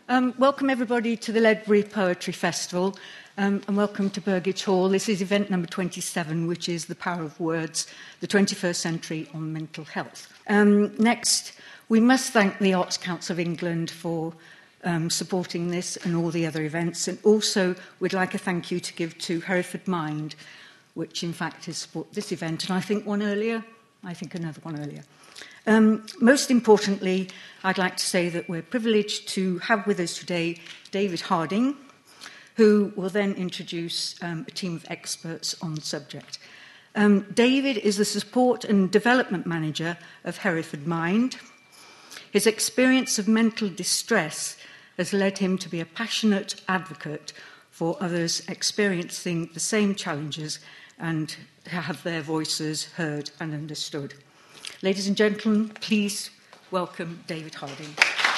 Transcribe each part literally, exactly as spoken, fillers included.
Um, welcome everybody to the Ledbury Poetry Festival, um, and welcome to Burgage Hall. This is event number twenty-seven, which is The Power of Words, the twenty-first century on mental health. Um, next, we must thank the Arts Council of England for um, supporting this and all the other events, and also we'd like a thank you to give to Hereford Mind, which in fact has supported this event, and I think one earlier, I think another one earlier. Um, most importantly, I'd like to say that we're privileged to have with us today David Harding, who will then introduce um, a team of experts on the subject. Um, David is the Support and Development Manager of Hereford Mind. His experience of mental distress has led him to be a passionate advocate for others experiencing the same challenges and to have their voices heard and understood. Ladies and gentlemen, please welcome David Harding.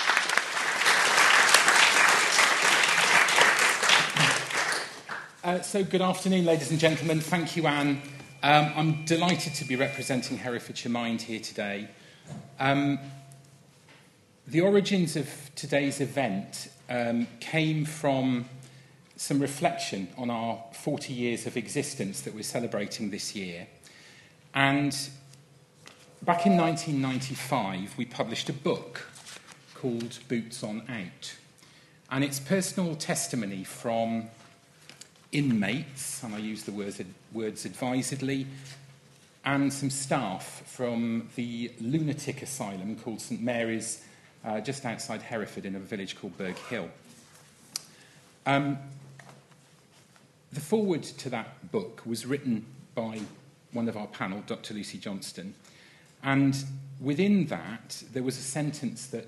Uh, so, good afternoon, ladies and gentlemen. Thank you, Anne. Um, I'm delighted to be representing Herefordshire Mind here today. Um, the origins of today's event um, came from some reflection on our forty years of existence that we're celebrating this year. And back in nineteen ninety-five, we published a book called Boots on Out. And it's personal testimony from inmates, and I use the words, words advisedly, and some staff from the lunatic asylum called St Mary's, uh, just outside Hereford in a village called Burgh Hill. Um, the foreword to that book was written by one of our panel, Doctor Lucy Johnston, and within that, there was a sentence that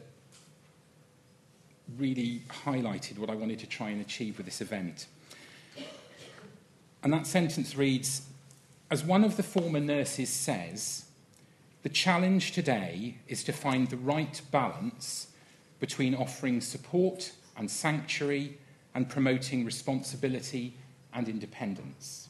really highlighted what I wanted to try and achieve with this event. And that sentence reads, as one of the former nurses says, the challenge today is to find the right balance between offering support and sanctuary and promoting responsibility and independence.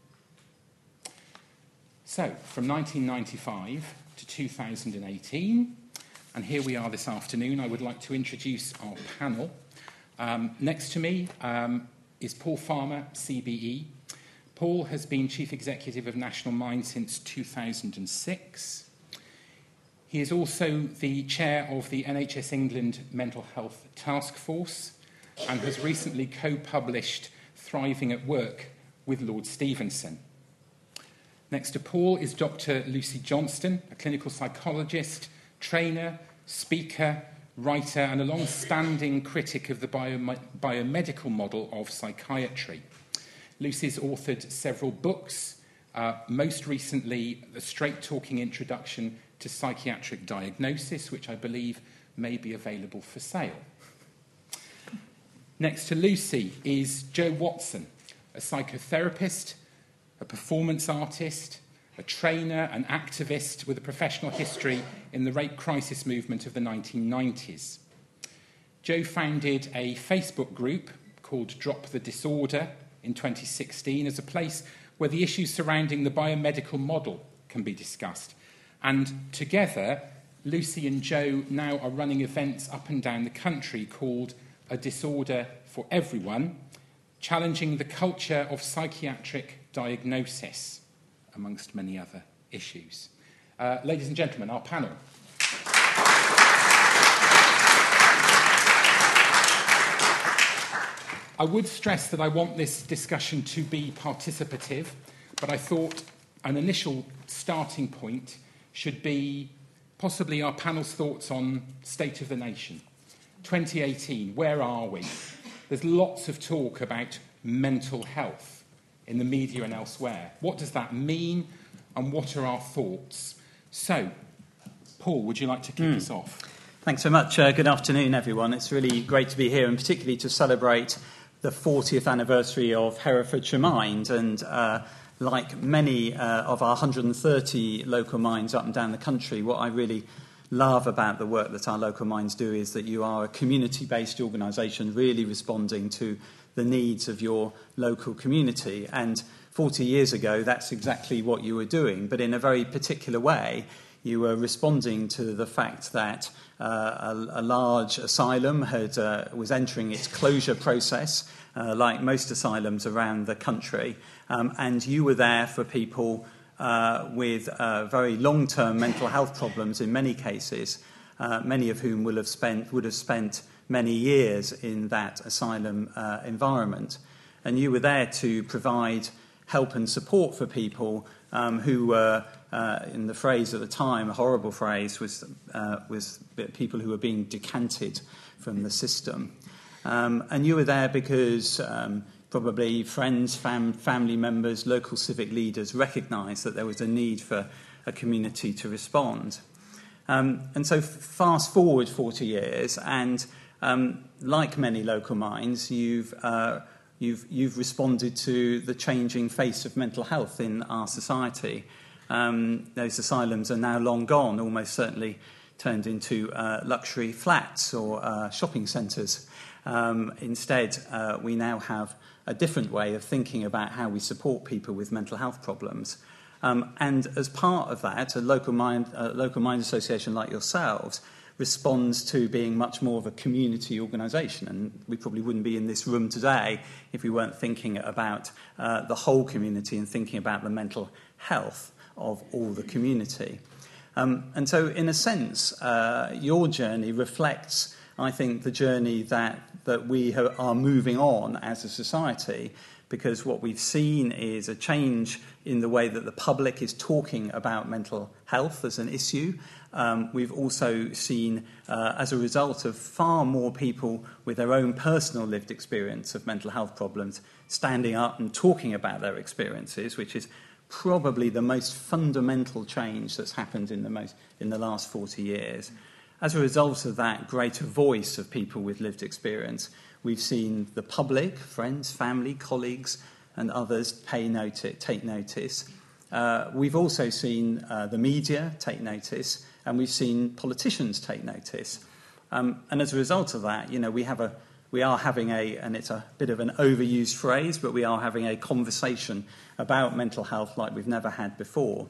So, from nineteen ninety-five to two thousand eighteen, and here we are this afternoon. I would like to introduce our panel. Um, next to me um, is Paul Farmer, C B E. Paul has been Chief Executive of National Mind since two thousand six. He is also the Chair of the N H S England Mental Health Task Force and has recently co-published Thriving at Work with Lord Stevenson. Next to Paul is Doctor Lucy Johnston, a clinical psychologist, trainer, speaker, writer, and a long-standing critic of the bio- biomedical model of psychiatry. Lucy's authored several books, uh, most recently a straight-talking introduction to psychiatric diagnosis, which I believe may be available for sale. Next to Lucy is Jo Watson, a psychotherapist, a performance artist, a trainer, an activist with a professional history in the rape crisis movement of the nineteen nineties. Jo founded a Facebook group called Drop the Disorder in twenty sixteen as a place where the issues surrounding the biomedical model can be discussed. And together, Lucy and Jo now are running events up and down the country called A Disorder for Everyone, challenging the culture of psychiatric diagnosis, amongst many other issues. Uh, ladies and gentlemen, our panel. I would stress that I want this discussion to be participative, but I thought an initial starting point should be possibly our panel's thoughts on state of the nation. twenty eighteen, where are we? There's lots of talk about mental health in the media and elsewhere. What does that mean, and what are our thoughts? So, Paul, would you like to kick mm. us off? Thanks so much. Uh, good afternoon, everyone. It's really great to be here, and particularly to celebrate the fortieth anniversary of Herefordshire Mind. And uh, like many uh, of our one hundred thirty local minds up and down the country, what I really love about the work that our local minds do is that you are a community-based organisation really responding to the needs of your local community. And forty years ago, that's exactly what you were doing, but in a very particular way. you were responding to the fact that uh, a, a large asylum had uh, was entering its closure process, uh, like most asylums around the country, um, and you were there for people uh, with uh, very long-term mental health problems in many cases, uh, many of whom will have spent would have spent many years in that asylum uh, environment. And you were there to provide help and support for people um, who were, uh, in the phrase at the time, a horrible phrase, was, uh, was people who were being decanted from the system. Um, and you were there because um, probably friends, fam- family members, local civic leaders recognised that there was a need for a community to respond. Um, and so fast forward forty years, and um, like many local minds, you've, uh, you've, you've responded to the changing face of mental health in our society. Um, those asylums are now long gone, almost certainly turned into uh, luxury flats or uh, shopping centres. Um, instead, uh, we now have a different way of thinking about how we support people with mental health problems. Um, and as part of that, a local mind, a local mind association like yourselves responds to being much more of a community organisation. And we probably wouldn't be in this room today if we weren't thinking about uh, the whole community and thinking about the mental health of all the community. Um, and so, in a sense, uh, your journey reflects, I think, the journey that, that we ha- are moving on as a society, because what we've seen is a change in the way that the public is talking about mental health as an issue. Um, we've also seen, uh, as a result of far more people with their own personal lived experience of mental health problems standing up and talking about their experiences, which is probably the most fundamental change that's happened in the most in the last forty years. As a result of that greater voice of people with lived experience, we've seen the public, friends, family, colleagues, and others pay notice, take notice. Uh, we've also seen uh, the media take notice, and we've seen politicians take notice. Um, and as a result of that, you know, we have a we are having a, and it's a bit of an overused phrase, but we are having a conversation about mental health like we've never had before.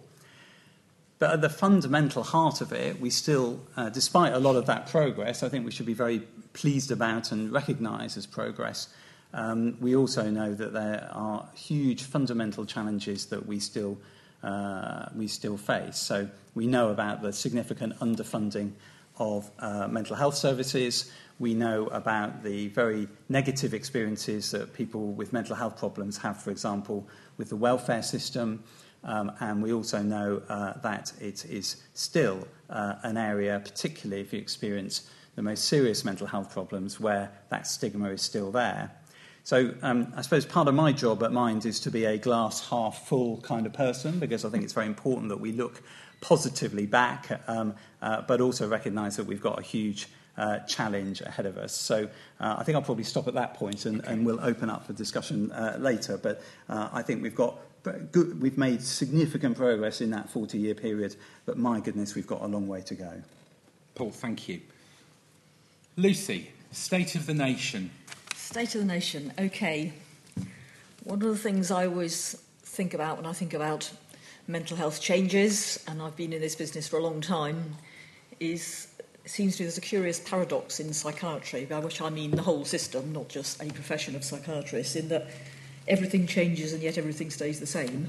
But at the fundamental heart of it, we still, uh, despite a lot of that progress, I think we should be very pleased about and recognise as progress. Um, we also know that there are huge fundamental challenges that we still uh, we still face. So we know about the significant underfunding of uh, mental health services. We know about the very negative experiences that people with mental health problems have, for example, with the welfare system. Um, and we also know uh, that it is still uh, an area, particularly if you experience the most serious mental health problems, where that stigma is still there. So um, I suppose part of my job at Mind is to be a glass half full kind of person, because I think it's very important that we look positively back, um, uh, but also recognise that we've got a huge uh, challenge ahead of us. So uh, I think I'll probably stop at that point and, and we'll open up for discussion uh, later. But uh, I think we've got good, we've made significant progress in that forty-year period, but my goodness, we've got a long way to go. Paul, thank you. Lucy, State of the Nation. State of the Nation, OK. One of the things I always think about when I think about mental health changes, and I've been in this business for a long time, is it seems to me there's a curious paradox in psychiatry, by which I mean the whole system, not just a profession of psychiatrists, in that everything changes and yet everything stays the same.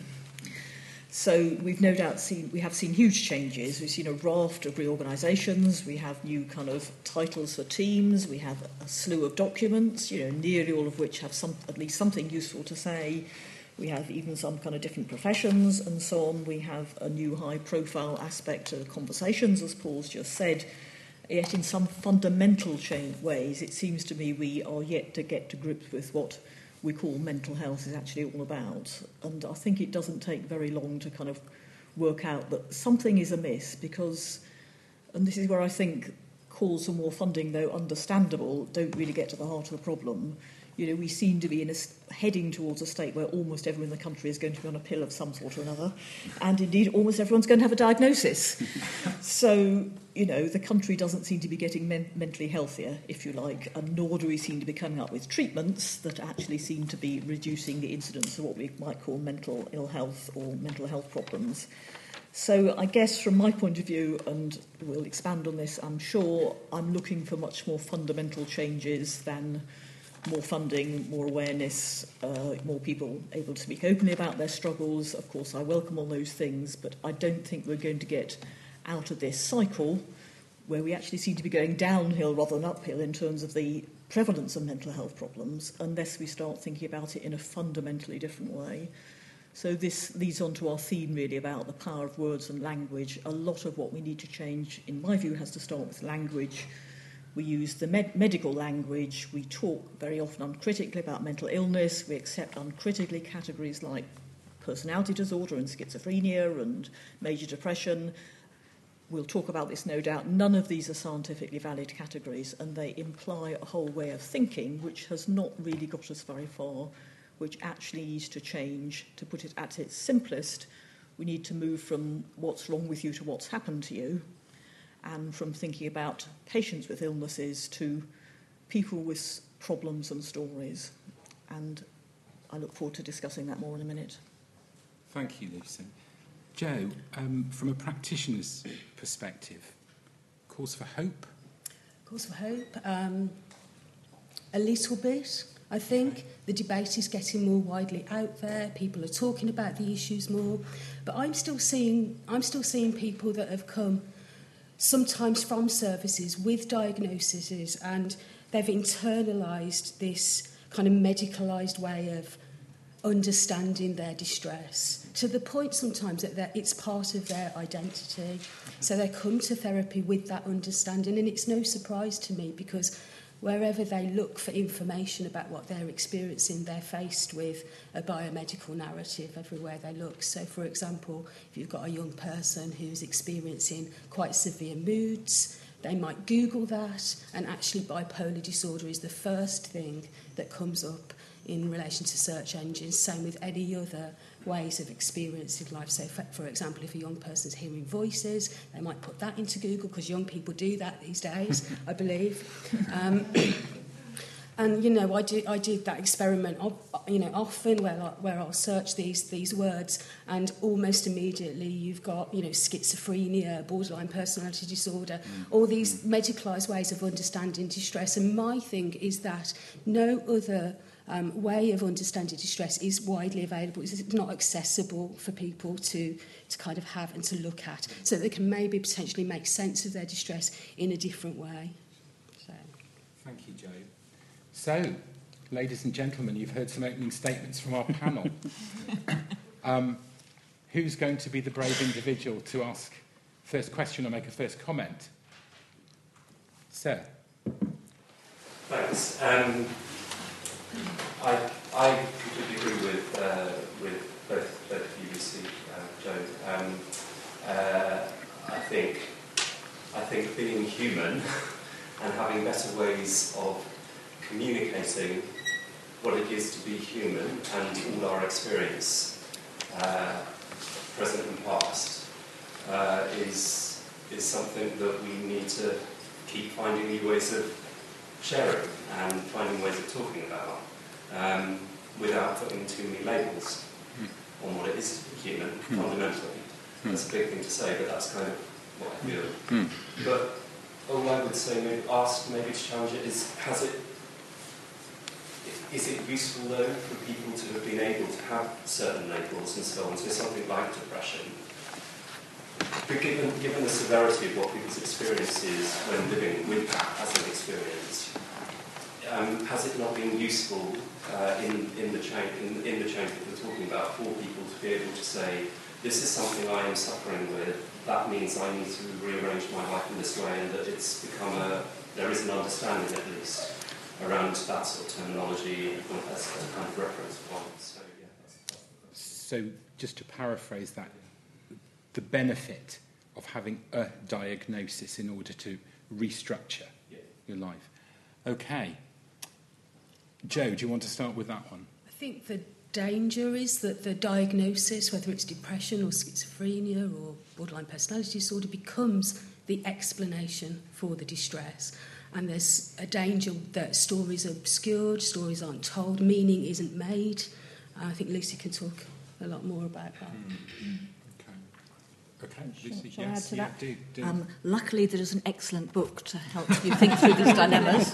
So we've no doubt seen, we have seen huge changes. We've seen a raft of reorganisations. We have new kind of titles for teams. We have a slew of documents, you know, nearly all of which have some, at least something useful to say. We have even some kind of different professions and so on. We have a new high-profile aspect to the conversations, as Paul's just said. Yet in some fundamental change ways, it seems to me we are yet to get to grips with what we call mental health is actually all about. And I think it doesn't take very long to kind of work out that something is amiss, because, and this is where I think calls for more funding, though understandable, don't really get to the heart of the problem. You know, we seem to be in a, heading towards a state where almost everyone in the country is going to be on a pill of some sort or another, and indeed almost everyone's going to have a diagnosis. So, you know, the country doesn't seem to be getting men- mentally healthier, if you like, and nor do we seem to be coming up with treatments that actually seem to be reducing the incidence of what we might call mental ill health or mental health problems. So I guess from my point of view, and we'll expand on this, I'm sure, I'm looking for much more fundamental changes than more funding, more awareness, uh, more people able to speak openly about their struggles. Of course, I welcome all those things, but I don't think we're going to get out of this cycle where we actually seem to be going downhill rather than uphill in terms of the prevalence of mental health problems unless we start thinking about it in a fundamentally different way. So this leads on to our theme really about the power of words and language. A lot of what we need to change, in my view, has to start with language. We use the med- medical language. We talk very often uncritically about mental illness. We accept uncritically categories like personality disorder and schizophrenia and major depression. We'll talk about this, no doubt. None of these are scientifically valid categories, and they imply a whole way of thinking which has not really got us very far, which actually needs to change. To put it at its simplest, we need to move from what's wrong with you to what's happened to you, and from thinking about patients with illnesses to people with problems and stories. And I look forward to discussing that more in a minute. Thank you, Lucy. Jo, um, from a practitioner's perspective, cause for hope? Cause for hope? Um, a little bit, I think. The debate is getting more widely out there. People are talking about the issues more. But I'm still seeing, I'm still seeing people that have come sometimes from services with diagnoses, and they've internalised this kind of medicalised way of understanding their distress to the point sometimes that it's part of their identity. So they come to therapy with that understanding, and it's no surprise to me because wherever they look for information about what they're experiencing, they're faced with a biomedical narrative everywhere they look. So, for example, if you've got a young person who's experiencing quite severe moods, they might Google that, and actually bipolar disorder is the first thing that comes up in relation to search engines. Same with any other ways of experiencing life. So, for, for example, if a young person's hearing voices, they might put that into Google, because young people do that these days, I believe. Um, and, you know, I, do, I did that experiment, you know, often where, I, where I'll search these, these words, and almost immediately you've got, you know, schizophrenia, borderline personality disorder, mm. all these medicalised ways of understanding distress. And my thing is that no other Um, way of understanding distress is widely available. It's not accessible for people to, to kind of have and to look at, so they can maybe potentially make sense of their distress in a different way. So. Thank you, Jo. So, ladies and gentlemen, you've heard some opening statements from our panel. um, who's going to be the brave individual to ask first question or make a first comment? Sir. Thanks. Um, I, I completely agree with uh, with both both of you, Lucy, uh, Jo. Um, uh, I think I think being human and having better ways of communicating what it is to be human and all our experience, uh, present and past, uh, is is something that we need to keep finding new ways of sharing and finding ways of talking about, um, without putting too many labels mm. on what it is to be human, mm. fundamentally. Mm. That's a big thing to say, but that's kind of what I feel. Mm. But all I would say, maybe ask, maybe to challenge it, is, has it, is it useful, though, for people to have been able to have certain labels and so on, so something like depression? But given, given the severity of what people's experience is when living with that as an experience, um, has it not been useful uh, in, in, the change, in, in the change that we're talking about for people to be able to say, this is something I am suffering with, that means I need to rearrange my life in this way, and that it's become a, there is an understanding at least around that sort of terminology as a kind of reference point. So, yeah, that's, that's so just to paraphrase that, the benefit of having a diagnosis in order to restructure yeah. your life. Okay. Jo, do you want to start with that one? I think the danger is that the diagnosis, whether it's depression or schizophrenia or borderline personality disorder, becomes the explanation for the distress. And there's a danger that stories are obscured, stories aren't told, meaning isn't made. And I think Lucy can talk a lot more about that. Mm. Okay, Shall- Lucy, shall I yes, add to yeah, that? do, do. Um, luckily, there is an excellent book to help you think through these dilemmas.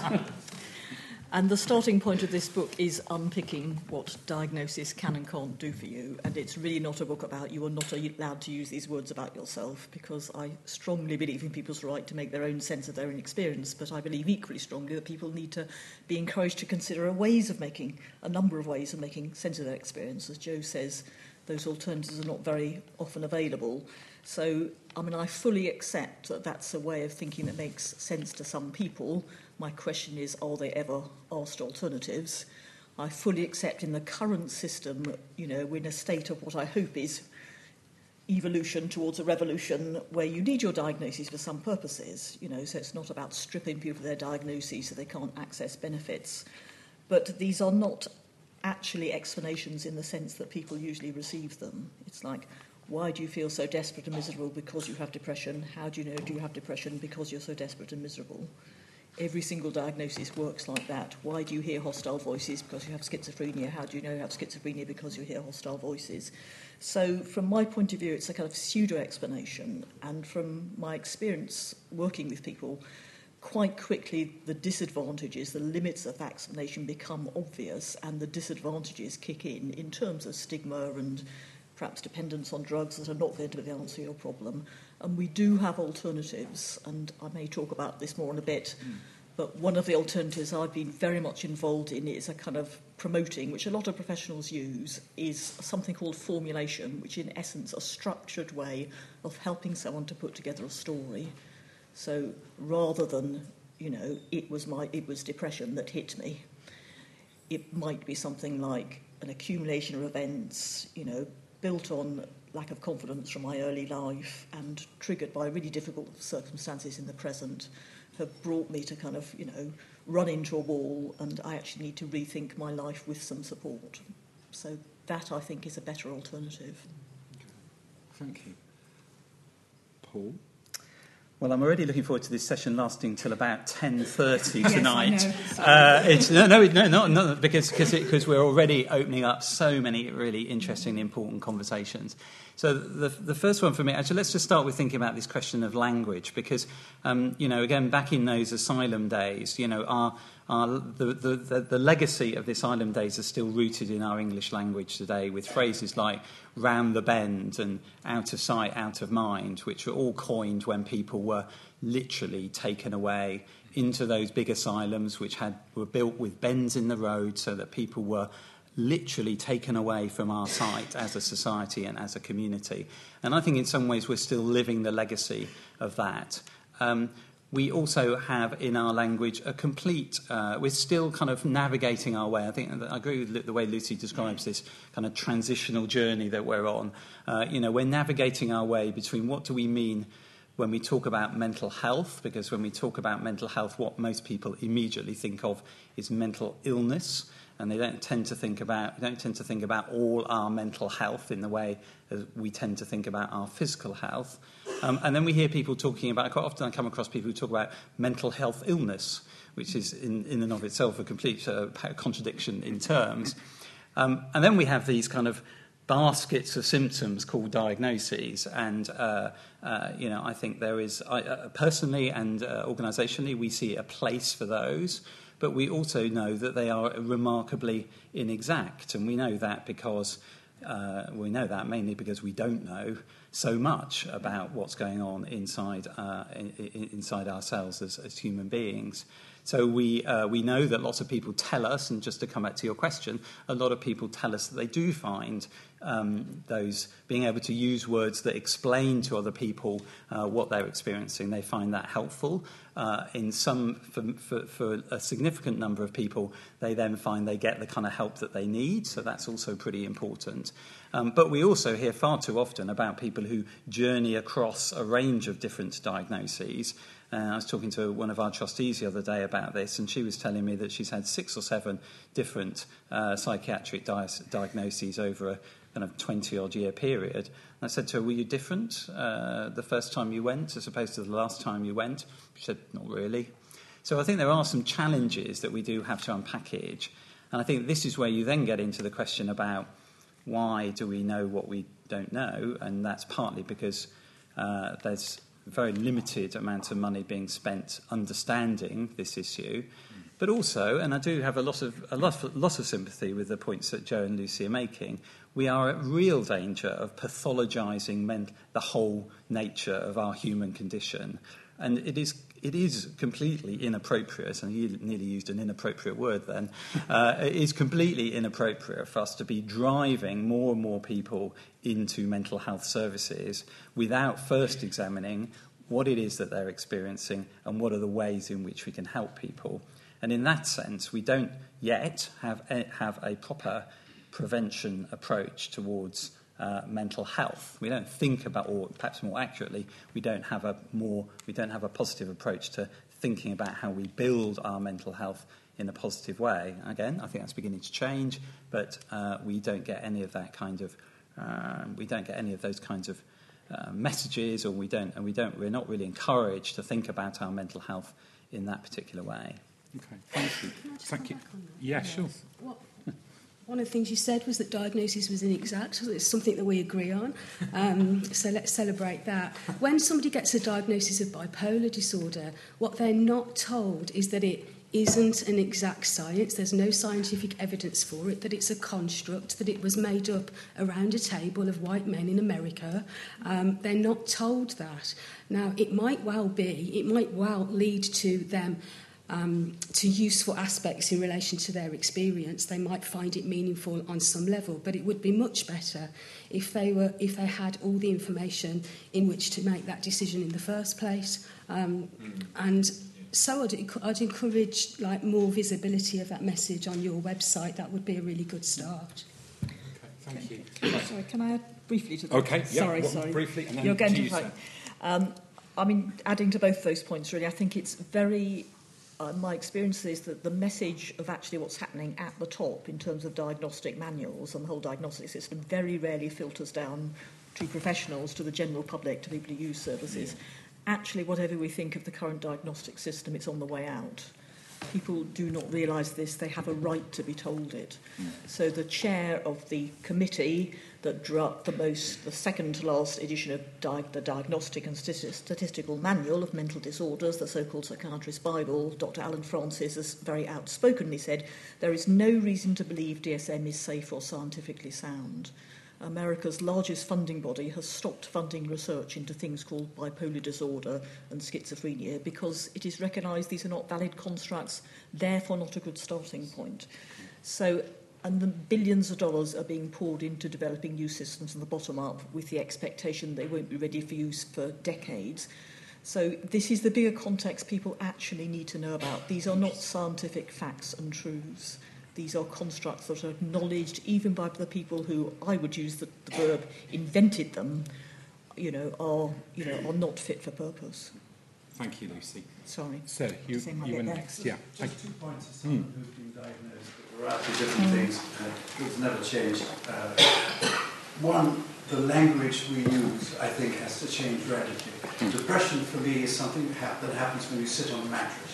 And the starting point of this book is unpicking what diagnosis can and can't do for you. And it's really not a book about you are not allowed to use these words about yourself, because I strongly believe in people's right to make their own sense of their own experience. But I believe equally strongly that people need to be encouraged to consider ways of making, a number of ways of making sense of their experience. As Joe says, those alternatives are not very often available. So, I mean, I fully accept that that's a way of thinking that makes sense to some people. My question is, are they ever asked alternatives? I fully accept in the current system, you know, we're in a state of what I hope is evolution towards a revolution where you need your diagnosis for some purposes, you know, so it's not about stripping people of their diagnoses so they can't access benefits. But these are not actually explanations in the sense that people usually receive them. It's like, why do you feel so desperate and miserable? Because you have depression. How do you know do you have depression? Because you're so desperate and miserable. Every single diagnosis works like that. Why do you hear hostile voices? Because you have schizophrenia. How do you know you have schizophrenia? Because you hear hostile voices. So from my point of view, it's a kind of pseudo-explanation. And from my experience working with people, quite quickly the disadvantages, the limits of that explanation become obvious, and the disadvantages kick in in terms of stigma and perhaps dependence on drugs that are not going to be the answer to your problem. And we do have alternatives, and I may talk about this more in a bit, mm. but one of the alternatives I've been very much involved in is a kind of promoting, which a lot of professionals use, is something called formulation, which in essence a structured way of helping someone to put together a story. So rather than, you know, it was my it was depression that hit me, it might be something like an accumulation of events, you know, built on lack of confidence from my early life and triggered by really difficult circumstances in the present, have brought me to kind of, you know, run into a wall, and I actually need to rethink my life with some support. So that, I think, is a better alternative. Okay. Thank you. Paul? Well, I'm already looking forward to this session lasting till about ten thirty Yes, tonight. I know. Uh, it's, no, no, no, not, not because because because we're already opening up so many really interesting, important conversations. So the the first one for me, actually, let's just start with thinking about this question of language, because um, you know, again, back in those asylum days, you know, our our the, the the the legacy of the asylum days are still rooted in our English language today, with phrases like round the bend and out of sight, out of mind, which were all coined when people were literally taken away into those big asylums, which had were built with bends in the road, so that people were literally taken away from our sight as a society and as a community. And I think in some ways we're still living the legacy of that. Um, we also have in our language a complete, uh, we're still kind of navigating our way. I think I agree with the way Lucy describes this kind of transitional journey that we're on. Uh, you know, we're navigating our way between what do we mean when we talk about mental health, because when we talk about mental health, what most people immediately think of is mental illness. And they don't tend to think about don't tend to think about all our mental health in the way as we tend to think about our physical health. Um, and then we hear people talking about, quite often I come across people who talk about mental health illness, which is in, in and of itself a complete uh, contradiction in terms. Um, and then we have these kind of baskets of symptoms called diagnoses, and uh, uh, you know, I think there is, I, uh, personally and uh, organisationally, we see a place for those. But we also know that they are remarkably inexact, and we know that because uh, we know that mainly because we don't know so much about what's going on inside uh, in, in, inside ourselves as, as human beings. So we uh, we know that lots of people tell us, and just to come back to your question, a lot of people tell us that they do find um, those being able to use words that explain to other people uh, what they're experiencing. They find that helpful. Uh, in some, for, for, for a significant number of people, they then find they get the kind of help that they need. So that's also pretty important. Um, but we also hear far too often about people who journey across a range of different diagnoses. Uh, I was talking to one of our trustees the other day about this, and she was telling me that she's had six or seven different uh, psychiatric di- diagnoses over a kind of twenty-odd year period. And I said to her, were you different uh, the first time you went as opposed to the last time you went? She said, not really. So I think there are some challenges that we do have to unpackage. And I think this is where you then get into the question about why do we know what we don't know? And that's partly because uh, there's very limited amount of money being spent understanding this issue. But also, and I do have a lot of a lot, of, lot of sympathy with the points that Joe and Lucy are making, we are at real danger of pathologising men- the whole nature of our human condition. And it is it is completely inappropriate, and you nearly used an inappropriate word then, uh, it is completely inappropriate for us to be driving more and more people into mental health services without first examining what it is that they're experiencing and what are the ways in which we can help people. And in that sense, we don't yet have a, have a proper prevention approach towards uh, mental health. We don't think about, or perhaps more accurately, we don't have a more we don't have a positive approach to thinking about how we build our mental health in a positive way. Again, I think that's beginning to change, but uh, we don't get any of that kind of uh, we don't get any of those kinds of uh, messages, or we don't and we don't we're not really encouraged to think about our mental health in that particular way. Okay, thank you. Thank you. Yeah, sure. What, one of the things you said was that diagnosis was inexact. So it's something that we agree on. Um, so let's celebrate that. When somebody gets a diagnosis of bipolar disorder, what they're not told is that it isn't an exact science. There's no scientific evidence for it, that it's a construct, that it was made up around a table of white men in America. Um, they're not told that. Now, it might well be, it might well lead to them Um, to useful aspects in relation to their experience. They might find it meaningful on some level, but it would be much better if they were if they had all the information in which to make that decision in the first place. Um, and so I'd, I'd encourage like more visibility of that message on your website. That would be a really good start. Okay, thank you. Sorry, can I add briefly to that? Okay, yeah, sorry, well, sorry. briefly, and then You're going to to you, fight. sir. Um, I mean, adding to both those points, really, I think it's very. Uh, my experience is that the message of actually what's happening at the top in terms of diagnostic manuals and the whole diagnostic system very rarely filters down to professionals, to the general public, to people who use services. Yeah. Actually, whatever we think of the current diagnostic system, it's on the way out. People do not realise this. They have a right to be told it. Mm. So the chair of the committee that drew up the most, the second to last edition of di- the Diagnostic and Stati- Statistical Manual of Mental Disorders, the so-called Psychiatrist's Bible, Doctor Alan Francis has very outspokenly said, there is no reason to believe D S M is safe or scientifically sound. America's largest funding body has stopped funding research into things called bipolar disorder and schizophrenia because it is recognised these are not valid constructs, therefore not a good starting point. So, and the billions of dollars are being poured into developing new systems from the bottom up with the expectation they won't be ready for use for decades. So this is the bigger context people actually need to know about. These are not scientific facts and truths. These are constructs that are acknowledged even by the people who, I would use the, the verb, invented them, you know, are, you know, are not fit for purpose. Thank you, Lucy. Sorry. So, you, you were next. Yeah. Just, just two points to someone mm. who's been diagnosed, but there are actually different mm. things. Uh, it's never changed. Uh, one, the language we use, I think, has to change radically. Mm. Depression, for me, is something that happens when you sit on a mattress.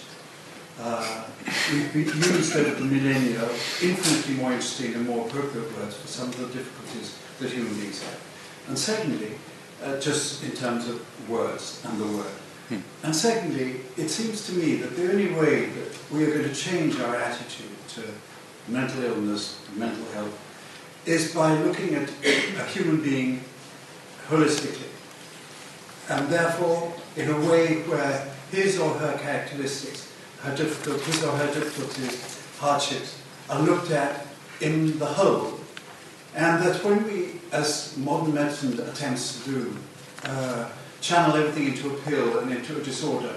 Uh, we've been used over the millennia infinitely more interesting and more appropriate words for some of the difficulties that human beings have. And secondly, uh, just in terms of words and the word. Hmm. And secondly, it seems to me that the only way that we are going to change our attitude to mental illness, mental health, is by looking at a human being holistically. And therefore, in a way where his or her characteristics, her difficult, his or her difficulties, hardships, are looked at in the whole. And that when we, as modern medicine attempts to do, uh, channel everything into a pill and into a disorder,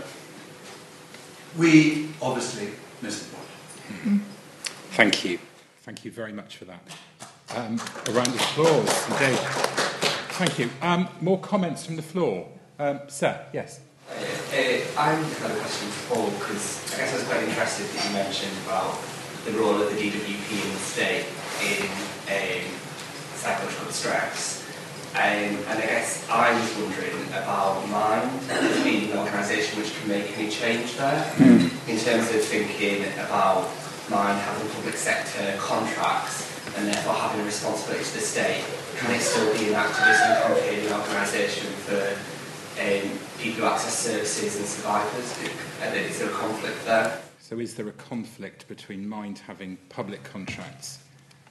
we obviously miss the point. Mm-hmm. Thank you. Thank you very much for that. Um, a round of applause, indeed. Thank you. Um, more comments from the floor. Um, sir, yes. Uh, I have a question for Paul, because I guess I was quite interested that you mentioned about the role of the D W P in the state in um, psychological distress. Um, and I guess I was wondering about Mind as being an organisation which can make any change there, mm. in terms of thinking about Mind having public sector contracts and therefore having a responsibility to the state. Can it still be an activist and campaigning organisation for um, people who access services and survivors? And is there a conflict there? So is there a conflict between Mind having public contracts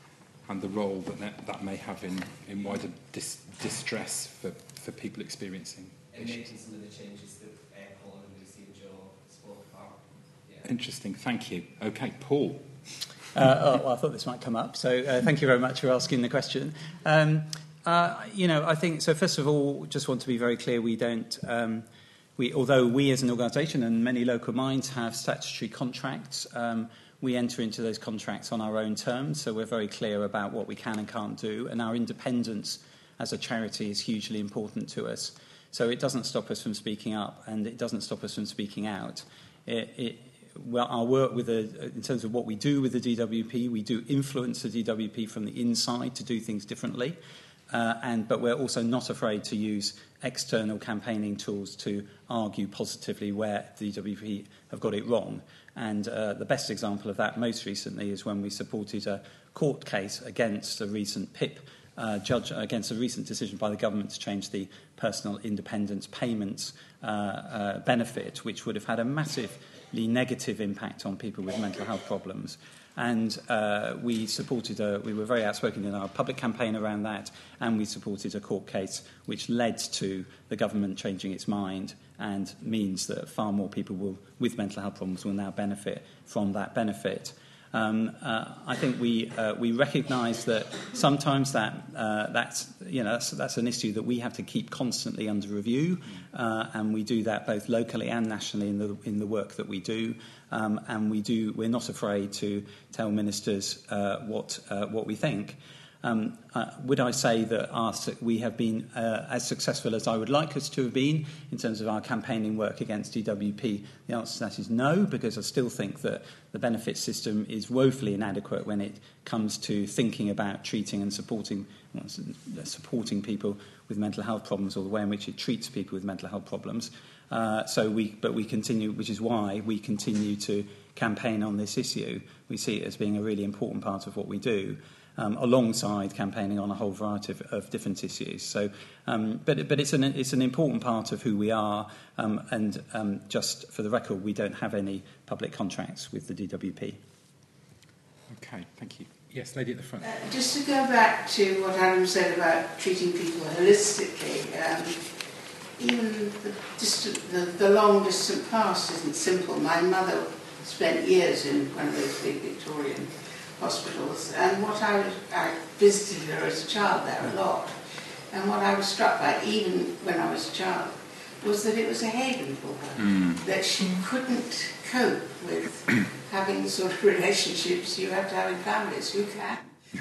and the role that that, that may have in, in wider dis- distress for, for people experiencing and issues? making some of the changes that uh, Paul and Lucy and Joe spoke about? Yeah. Interesting, thank you. Okay, Paul. Uh, oh, well, I thought this might come up, so uh, thank you very much for asking the question. Um, uh, you know, I think, so first of all, just want to be very clear, we don't, um, we, although we as an organisation and many local minds have statutory contracts, um, we enter into those contracts on our own terms, so we're very clear about what we can and can't do, and our independence as a charity is hugely important to us. So it doesn't stop us from speaking up, and it doesn't stop us from speaking out. It, it, well, our work with the, in terms of what we do with the D W P, we do influence the D W P from the inside to do things differently, uh, and but we're also not afraid to use external campaigning tools to argue positively where the D W P have got it wrong. And uh, the best example of that most recently is when we supported a court case against a recent P I P uh, judge, against a recent decision by the government to change the personal independence payments uh, uh, benefit, which would have had a massively negative impact on people with mental health problems. And uh, we supported, a, we were very outspoken in our public campaign around that, and we supported a court case which led to the government changing its mind and means that far more people will, with mental health problems will now benefit from that benefit. Um, uh, I think we uh, we recognise that sometimes that uh, that's you know that's, that's an issue that we have to keep constantly under review, uh, and we do that both locally and nationally in the in the work that we do. Um, and we do we're not afraid to tell ministers uh, what uh, what we think. Um, uh, would I say that our, we have been uh, as successful as I would like us to have been in terms of our campaigning work against D W P? The answer to that is no, because I still think that the benefit system is woefully inadequate when it comes to thinking about treating and supporting well, supporting people with mental health problems, or the way in which it treats people with mental health problems. Uh, so we, but we continue, which is why we continue to campaign on this issue. We see it as being a really important part of what we do. Um, alongside campaigning on a whole variety of, of different issues. So, um, but, but it's, an, it's an important part of who we are, um, and um, just for the record, we don't have any public contracts with the D W P. Okay, thank you. Yes, lady at the front. Uh, just to go back to what Adam said about treating people holistically, um, even the, distant, the, the long distant past isn't simple. My mother spent years in one of those big Victorian hospitals, and what I, was, I visited her as a child there a lot, and what I was struck by, even when I was a child, was that it was a haven for her, mm. that she couldn't cope with having sort of relationships you have to have in families. You can.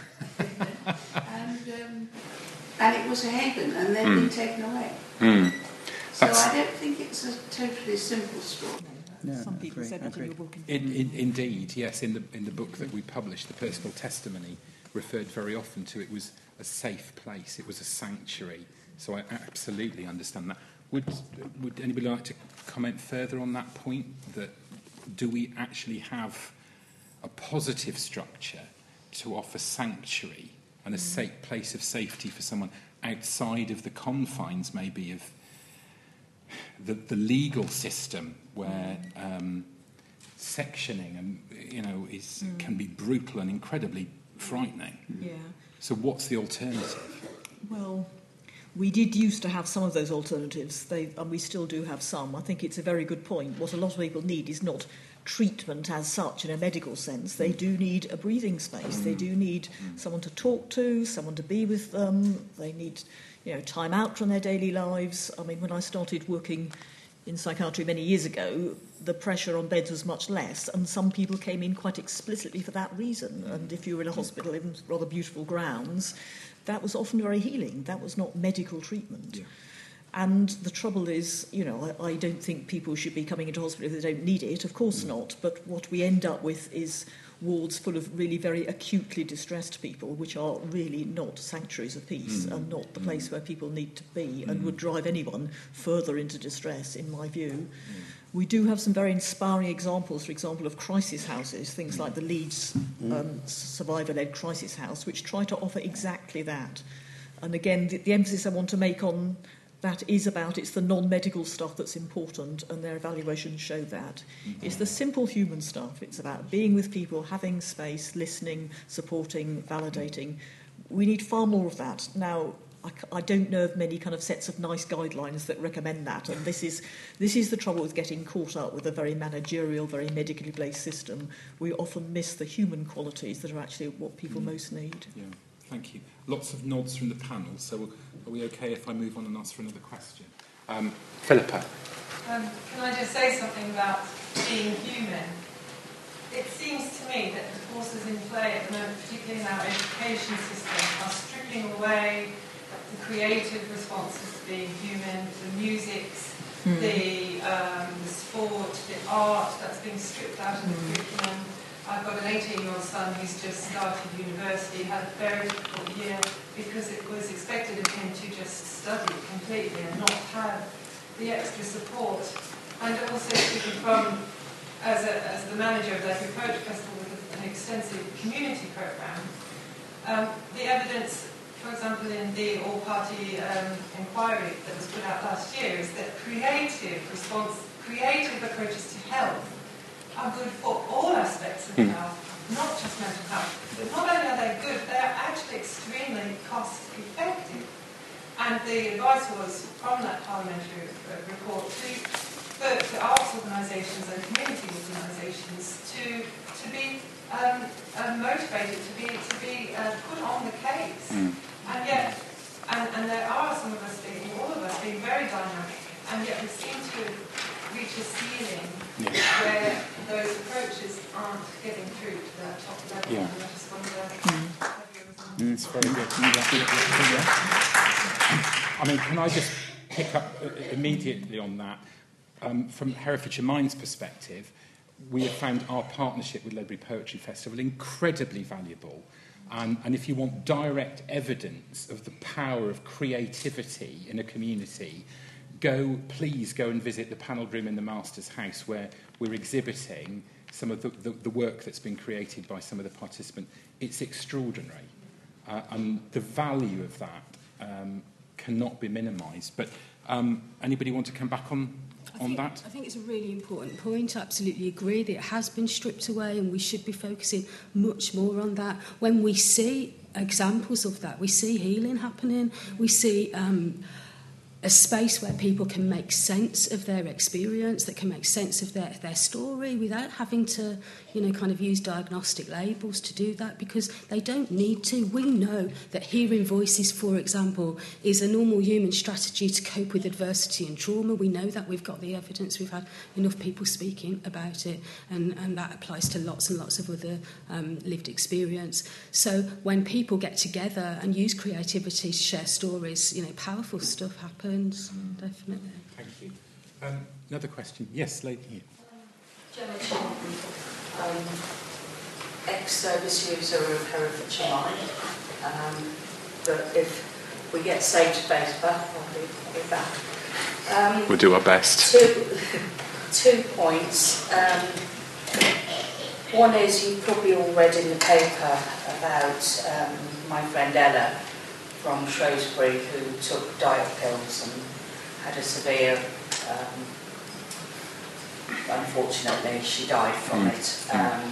and, um, and it was a haven, and they've mm. been taken away. Mm. So I don't think it's a totally simple story. Yeah, Some people agree, said that in your book. In, in, indeed, yes. In the in the book that we published, the personal testimony referred very often to it was a safe place. It was a sanctuary. So I absolutely understand that. Would would anybody like to comment further on that point? That do we actually have a positive structure to offer sanctuary and a safe place of safety for someone outside of the confines, maybe, of the, the legal system, where um, sectioning and you know is mm. can be brutal and incredibly frightening. Yeah. So what's the alternative? Well, we did used to have some of those alternatives, they, and we still do have some. I think it's a very good point. What a lot of people need is not treatment as such in a medical sense. They do need a breathing space. Mm. They do need mm. someone to talk to, someone to be with them. They need, you know, time out from their daily lives. I mean, when I started working in psychiatry many years ago, the pressure on beds was much less, and some people came in quite explicitly for that reason. And if you were in a hospital in rather beautiful grounds, that was often very healing. That was not medical treatment. Yeah. And the trouble is, you know, I, I don't think people should be coming into hospital if they don't need it. Of course mm. not. But what we end up with is wards full of really very acutely distressed people, which are really not sanctuaries of peace mm. and not the place where people need to be, mm. and would drive anyone further into distress, in my view. Mm. We do have some very inspiring examples, for example, of crisis houses, things like the Leeds um, survivor-led crisis house, which try to offer exactly that. And again, the, the emphasis I want to make on that is about, it's the non-medical stuff that's important, and their evaluations show that. Mm-hmm. It's the simple human stuff. It's about being with people, having space, listening, supporting, validating. We need far more of that. Now, I, I don't know of many kind of sets of nice guidelines that recommend that, and this is this is the trouble with getting caught up with a very managerial, very medically based system. We often miss the human qualities that are actually what people mm-hmm. most need. Yeah. Thank you. Lots of nods from the panel, so are we okay if I move on and ask for another question? Um, Philippa. Um, can I just say something about being human? It seems to me that the forces in play at the moment, particularly in our education system, are stripping away the creative responses to being human, the musics, mm. the, um, the sport, the art that's being stripped out of the mm. curriculum. I've got an eighteen-year-old son who's just started university, had a very difficult year because it was expected of him to just study completely and not have the extra support. And also speaking from, as, a, as the manager of the Ledbury Poetry Festival with an extensive community programme, um, the evidence, for example, in the all-party um, inquiry that was put out last year is that creative response, creative approaches to health are good for all aspects of mm. health, not just mental health. But not only are they good, they are actually extremely cost effective. And the advice was from that parliamentary report to, for, to arts organisations and community organisations to to be um, uh, motivated, to be to be uh, put on the case. Mm. And yet, and, and there are some of us being, all of us being very dynamic, and yet we seem to reach a ceiling yeah. where those approaches aren't getting through to that top level. Yeah. And I just wonder. Mm. Mm, it's very good. I mean, can I just pick up immediately on that? Um, from Herefordshire Mind's perspective, we have found our partnership with Ledbury Poetry Festival incredibly valuable. Um, and if you want direct evidence of the power of creativity in a community, go, please go and visit the panelled room in the Master's House where we're exhibiting some of the, the, the work that's been created by some of the participants. It's extraordinary. Uh, and the value of that um, cannot be minimised. But um, anybody want to come back on, on I think, that? I think it's a really important point. I absolutely agree that it has been stripped away and we should be focusing much more on that. When we see examples of that, we see healing happening, we see um, a space where people can make sense of their experience, that can make sense of their, their story without having to, you know, kind of use diagnostic labels to do that, because they don't need to. We know that hearing voices, for example, is a normal human strategy to cope with adversity and trauma. We know that. We've got the evidence. We've had enough people speaking about it, and, and that applies to lots and lots of other um, lived experience. So when people get together and use creativity to share stories, you know, powerful stuff happens. Mm. Definitely. Thank you. Um, another question. Yes, lady here. Gemma Charlton, um, ex-service user of Herefordshire Mind. Um, but if we get saved base back, I'll be, I'll be back. Um, we'll do our best. Two, two points. Um, one is, you've probably all read in the paper about um, my friend Ella from Shrewsbury, who took diet pills and had a severe, um, unfortunately, she died from mm. it. Um,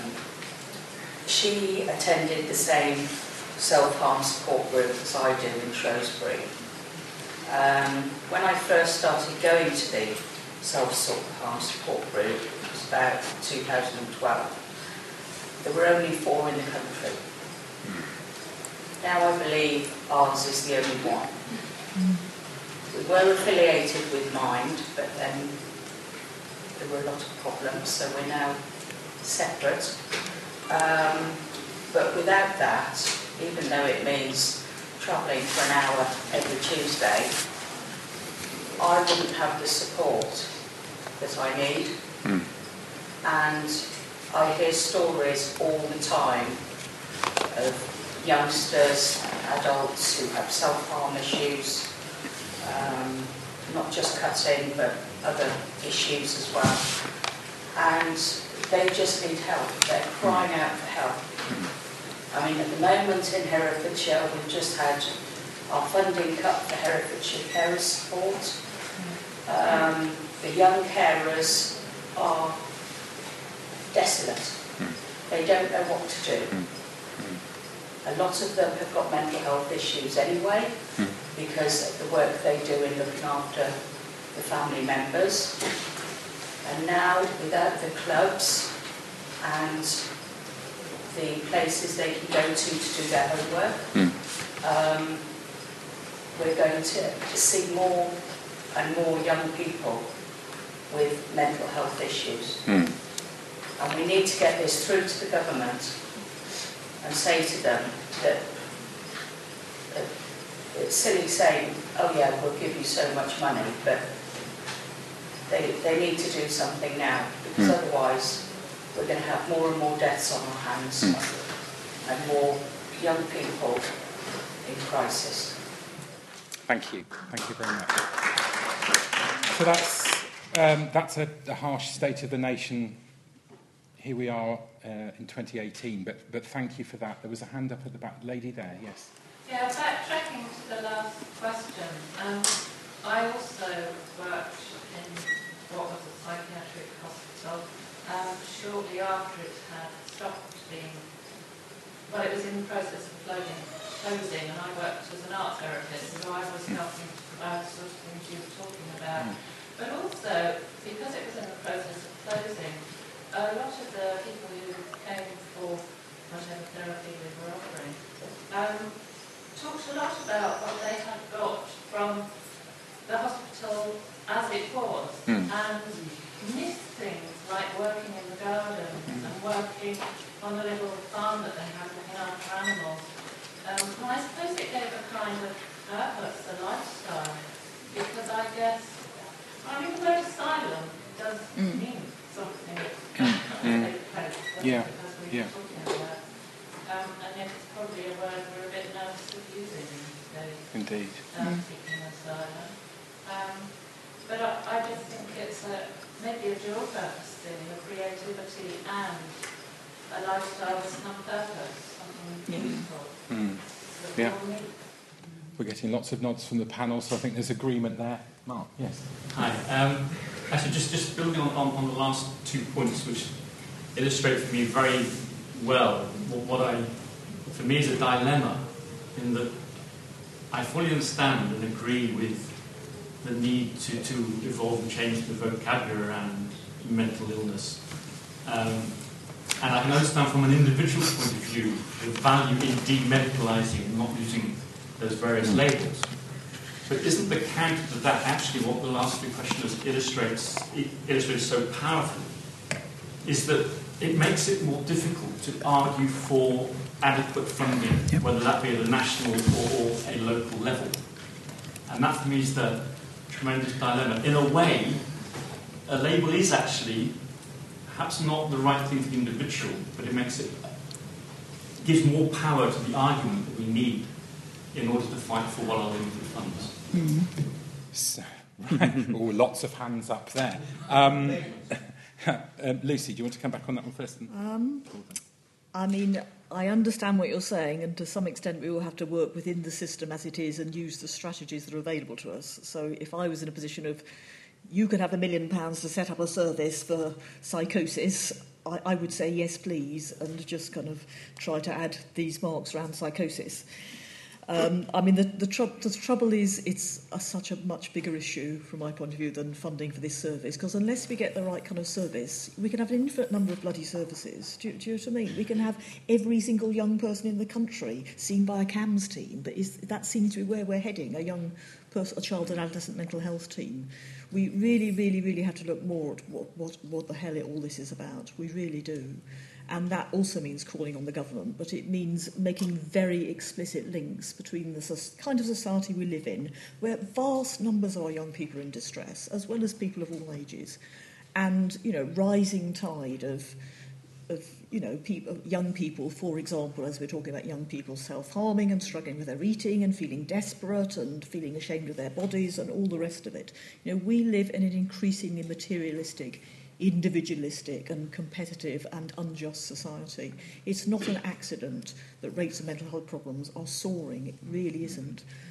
she attended the same self-harm support group as I do in Shrewsbury. Um, when I first started going to the self-harm support group, it was about two thousand twelve, there were only four in the country. Now I believe ours is the only one. We were affiliated with Mind, but then there were a lot of problems, so we're now separate. Um, but without that, even though it means travelling for an hour every Tuesday, I wouldn't have the support that I need. Mm. And I hear stories all the time of youngsters, adults who have self-harm issues, um, not just cutting, but other issues as well. And they just need help. They're crying out for help. I mean, at the moment in Herefordshire, we've just had our funding cut for Herefordshire Carers Support. Um, the young carers are desolate. They don't know what to do. A lot of them have got mental health issues anyway, because of the work they do in looking after the family members. And now, without the clubs and the places they can go to to do their homework, um, we're going to, to see more and more young people with mental health issues. Mm. And we need to get this through to the government and say to them that, that it's silly saying, oh yeah, we'll give you so much money, but they, they need to do something now, because mm. otherwise we're going to have more and more deaths on our hands mm. and more young people in crisis. Thank you. Thank you very much. So that's, um, that's a, a harsh state of the nation. Here we are uh, in twenty eighteen, but, but thank you for that. There was a hand up at the back. Lady there, yes. Yeah, backtracking to the last question. Um, I also worked in what was a psychiatric hospital um, shortly after it had stopped being, well, it was in the process of closing, closing and I worked as an art therapist, so I was helping to provide the sort of things you were talking about. Mm. But also, because it was in the process of closing, a lot of the people who came for whatever therapy we were offering um, talked a lot about what they had got from the hospital as it was, mm. and missed things like working in the garden mm. and working on the little farm that they had looking after animals. Um, and I suppose it gave a kind of purpose, a lifestyle, because I guess, I mean, the word asylum does mm. mean something. Mm. Yeah, we yeah. About. Um, and yet it's probably a word we're a bit nervous of using these days. Indeed. Um, speaking of asylum. Um, but I, I just think it's a, maybe a dual purpose thing, of creativity and a lifestyle with some purpose, something useful. Mm. Yeah. We're getting lots of nods from the panel, so I think there's agreement there. Mark, yes. Hi. Um, actually, just, just building on, on, on the last two points, which illustrate for me very well what, what I, for me, is a dilemma, in that I fully understand and agree with the need to, to evolve and change the vocabulary around mental illness. Um, and I can understand from an individual point of view the value in demedicalising and not using those various labels. But isn't the counter to that actually what the last two questioners illustrates, illustrates so powerfully, is that it makes it more difficult to argue for adequate funding, yep. whether that be at a national or, or a local level. And that for me is the tremendous dilemma. In a way, a label is actually perhaps not the right thing for the individual, but it makes it, gives more power to the argument that we need in order to fight for what are limited funds. Mm-hmm. So, right. Oh, lots of hands up there. Um, um, Lucy, do you want to come back on that one first? Um, I mean, I understand what you're saying, and to some extent we will have to work within the system as it is and use the strategies that are available to us. So if I was in a position of, you can have a million pounds to set up a service for psychosis, I, I would say yes, please, and just kind of try to add these marks around psychosis. Um, I mean, the, the, tr- the trouble is it's a, such a much bigger issue from my point of view than funding for this service, because unless we get the right kind of service, we can have an infinite number of bloody services. Do, do you know what I mean? We can have every single young person in the country seen by a C A M S team, but is, that seems to be where we're heading, a young person, a child and adolescent mental health team. We really, really, really have to look more at what, what, what the hell it, all this is about. We really do. And that also means calling on the government, but it means making very explicit links between the kind of society we live in, where vast numbers of our young people are in distress, as well as people of all ages, and, you know, rising tide of, of you know, people, young people, for example, as we're talking about young people self-harming and struggling with their eating and feeling desperate and feeling ashamed of their bodies and all the rest of it. You know, we live in an increasingly materialistic, individualistic and competitive and unjust society. It's not an accident that rates of mental health problems are soaring. It really isn't.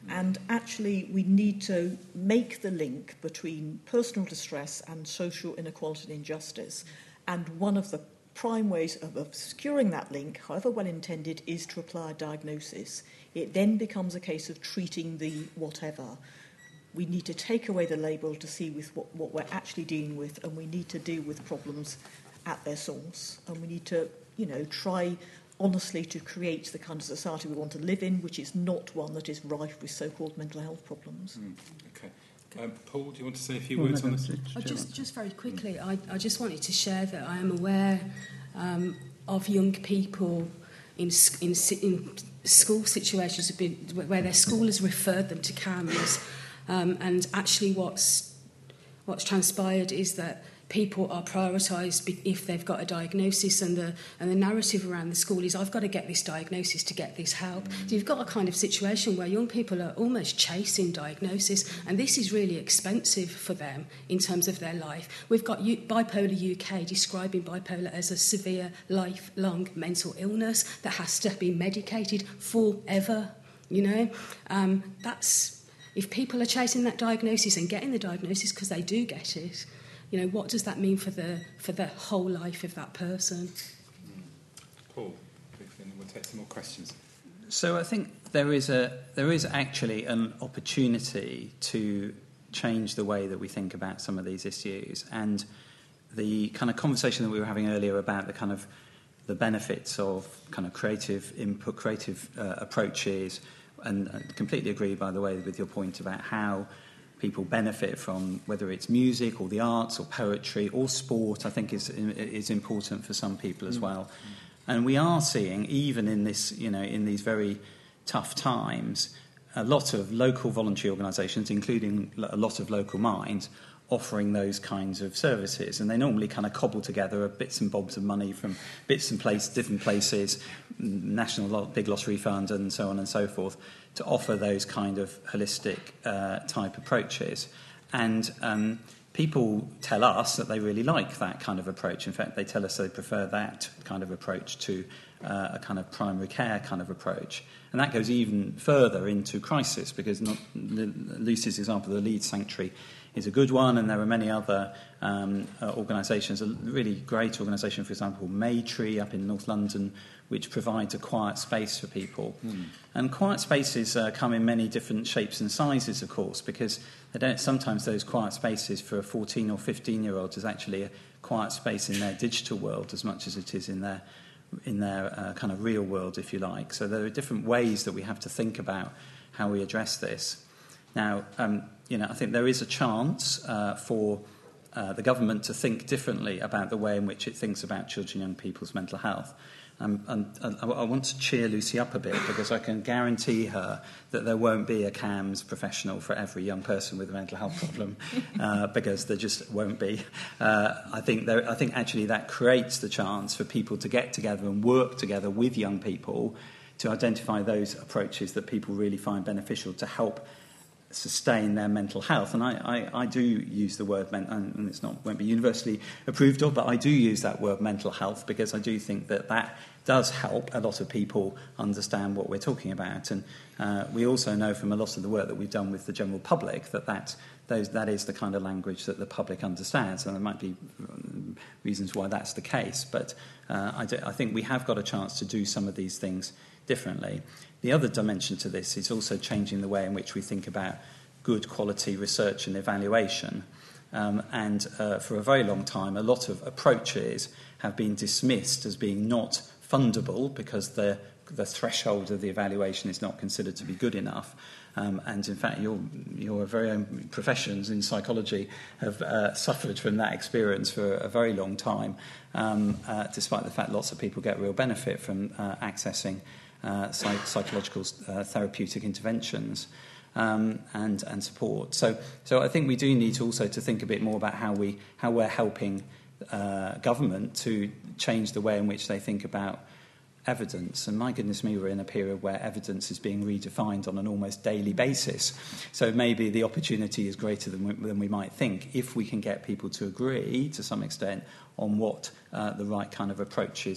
And actually, we need to make the link between personal distress and social inequality and injustice. And one of the prime ways of obscuring that link, however well intended, is to apply a diagnosis. It then becomes a case of treating the whatever. We need to take away the label to see with what, what we're actually dealing with, and we need to deal with problems at their source. And we need to, you know, try honestly to create the kind of society we want to live in, which is not one that is rife with so-called mental health problems. Mm, okay. Um, Paul, do you want to say a few words on this? Oh, just, just very quickly, I, I just wanted to share that I am aware um, of young people in, in, in school situations have been, where their school has referred them to C A M S, um, and actually what's, what's transpired is that people are prioritised if they've got a diagnosis, and the and the narrative around the school is, I've got to get this diagnosis to get this help. Mm. So you've got a kind of situation where young people are almost chasing diagnosis, and this is really expensive for them in terms of their life. We've got U- Bipolar U K describing bipolar as a severe lifelong mental illness that has to be medicated forever. You know, um, that's if people are chasing that diagnosis and getting the diagnosis because they do get it. You know, what does that mean for the for the whole life of that person? Paul, briefly, and then we'll take some more questions. So I think there is a there is actually an opportunity to change the way that we think about some of these issues, and the kind of conversation that we were having earlier about the kind of the benefits of kind of creative input, creative uh, approaches, and I completely agree, by the way, with your point about how people benefit from whether it's music or the arts or poetry or sport, I think is is important for some people as well. Mm. And we are seeing, even in this, you know, in these very tough times, a lot of local voluntary organisations, including a lot of local minds, offering those kinds of services, and they normally kind of cobble together bits and bobs of money from bits and place, different places, national big loss refund and so on and so forth, to offer those kind of holistic uh, type approaches. And um, people tell us that they really like that kind of approach. In fact, they tell us they prefer that kind of approach to uh, a kind of primary care kind of approach. And that goes even further into crisis, because not, Lucy's example, the Leeds Sanctuary, is a good one, and there are many other um, uh, organisations, a really great organisation, for example, Maytree up in North London, which provides a quiet space for people. Mm. And quiet spaces uh, come in many different shapes and sizes, of course, because they don't, sometimes those quiet spaces for a fourteen or fifteen-year-old is actually a quiet space in their digital world as much as it is in their in their uh, kind of real world, if you like. So there are different ways that we have to think about how we address this. Now, um, you know, I think there is a chance uh, for uh, the government to think differently about the way in which it thinks about children and young people's mental health. Um, and, and I want to cheer Lucy up a bit, because I can guarantee her that there won't be a C A M S professional for every young person with a mental health problem, uh, because there just won't be. Uh, I think there, I think actually that creates the chance for people to get together and work together with young people to identify those approaches that people really find beneficial to help sustain their mental health. And I, I, I do use the word, men- and it's not won't be universally approved of, but I do use that word mental health, because I do think that that does help a lot of people understand what we're talking about. And uh, we also know from a lot of the work that we've done with the general public that that, those, that is the kind of language that the public understands, and there might be reasons why that's the case, but uh, I, do, I think we have got a chance to do some of these things differently. The other dimension to this is also changing the way in which we think about good quality research and evaluation. Um, and uh, for a very long time, a lot of approaches have been dismissed as being not fundable because the, the threshold of the evaluation is not considered to be good enough. Um, and in fact, your, your very own professions in psychology have uh, suffered from that experience for a very long time, um, uh, despite the fact lots of people get real benefit from uh, accessing Uh, psych- psychological uh, therapeutic interventions um, and and support. So, so I think we do need to also to think a bit more about how we how we're helping uh, government to change the way in which they think about evidence. And my goodness me, we're in a period where evidence is being redefined on an almost daily basis. So maybe the opportunity is greater than we, than we might think if we can get people to agree to some extent on what uh, the right kind of approaches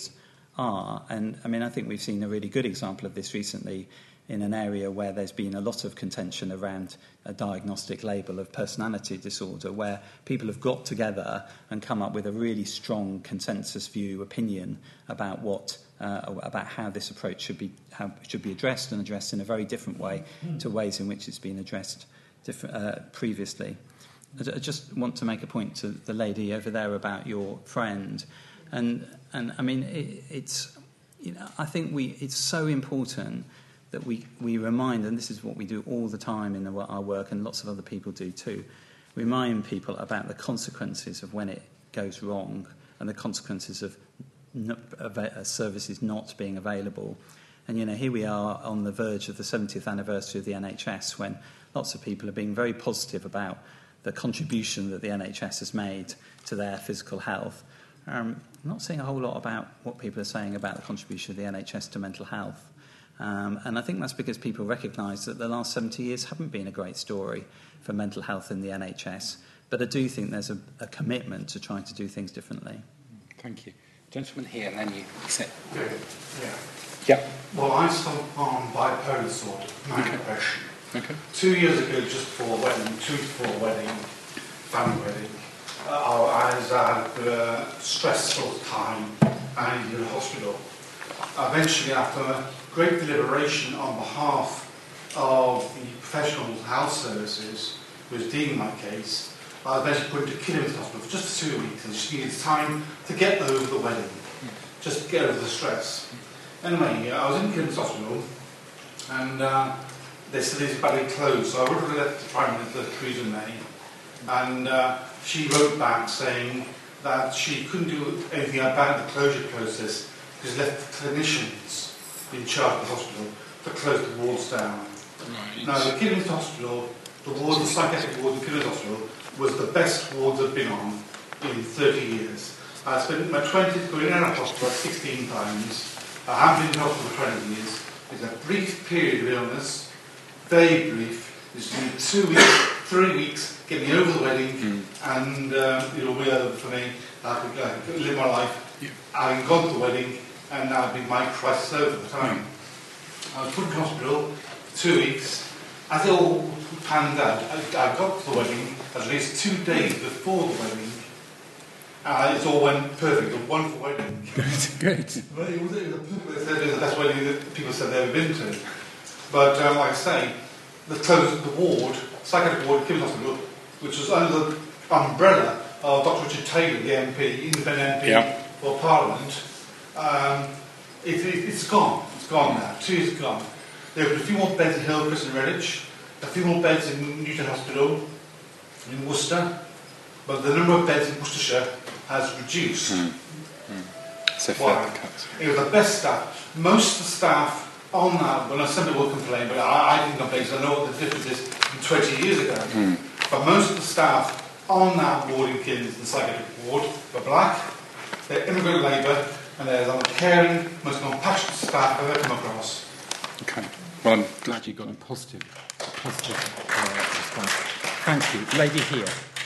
are. And I mean, I think we've seen a really good example of this recently in an area where there's been a lot of contention around a diagnostic label of personality disorder, where people have got together and come up with a really strong consensus view, opinion about what uh, about how this approach should be how it should be addressed, and addressed in a very different way to ways in which it's been addressed different, uh, previously. I just want to make a point to the lady over there about your friend, and and I mean it, it's you know I think we it's so important that we, we remind, and this is what we do all the time in our work, and lots of other people do too, remind people about the consequences of when it goes wrong and the consequences of, not, of uh, services not being available. And, you know, here we are on the verge of the seventieth anniversary of the N H S, when lots of people are being very positive about the contribution that the N H S has made to their physical health. Um, I'm not seeing a whole lot about what people are saying about the contribution of the N H S to mental health. Um, and I think that's because people recognise that the last seventy years haven't been a great story for mental health in the N H S. But I do think there's a, a commitment to trying to do things differently. Thank you. Gentleman here, and then you sit. Yeah. yeah. Yep. Well, I suffer from bipolar disorder, manic okay. depression. Okay. Two years ago, just before a wedding, two weeks before a wedding, family wedding, uh, I was at a stressful time and in hospital. Eventually, after great deliberation on behalf of the professional health services who was dealing my case, I was eventually put into Kidderminster Hospital for just two weeks, and she needed time to get over the wedding, just to get over the stress. Anyway, I was in Kidderminster Hospital, and uh, they said it's badly closed, so I wrote a letter to Prime Minister Theresa May, and uh, she wrote back saying that she couldn't do anything about the closure process because it left the clinicians in charge of the hospital to close the wards down. Right. Now, the Kidderminster Hospital, the ward, the psychiatric ward in Kidderminster Hospital, was the best ward I've been on in thirty years. I spent my twenties going out of hospital sixteen times. I haven't been in hospital for twenty years. It's a brief period of illness, very brief. It's been two weeks, three weeks, getting over the wedding, mm. and um, it'll be over for me. I could, I could live my life. Yeah. Having gone to the wedding, and now it'd be my crisis over the time. Mm. I was put in hospital for two weeks. As it all panned out, I, I got to the wedding at least two days before the wedding. Uh, it all went perfect, a wonderful wedding. Good, good. But it was, it was the best wedding that people said they've ever been to. But um, like I say, the closed the ward, psychiatric ward at Kidderminster Hospital, which was under the umbrella of Doctor Richard Taylor, the M P, independent M P yeah. for Parliament. Um, it, it, it's gone. It's gone now. Two years gone. There were a few more beds in Hillcrest and Redditch, a few more beds in Newton Hospital, in Worcester, but the number of beds in Worcestershire has reduced. Mm. Mm. So wow. It was the best staff. Most of the staff on that, well, some people will complain, but I, I didn't complain because I know what the difference is from twenty years ago. Mm. But most of the staff on that ward in Kidderminster, the psychiatric ward, were black, they're immigrant labour, and they're the most caring, most compassionate staff I've ever come across. Okay. Well, I'm glad you got a positive, a positive uh, response. Thank you. Lady here.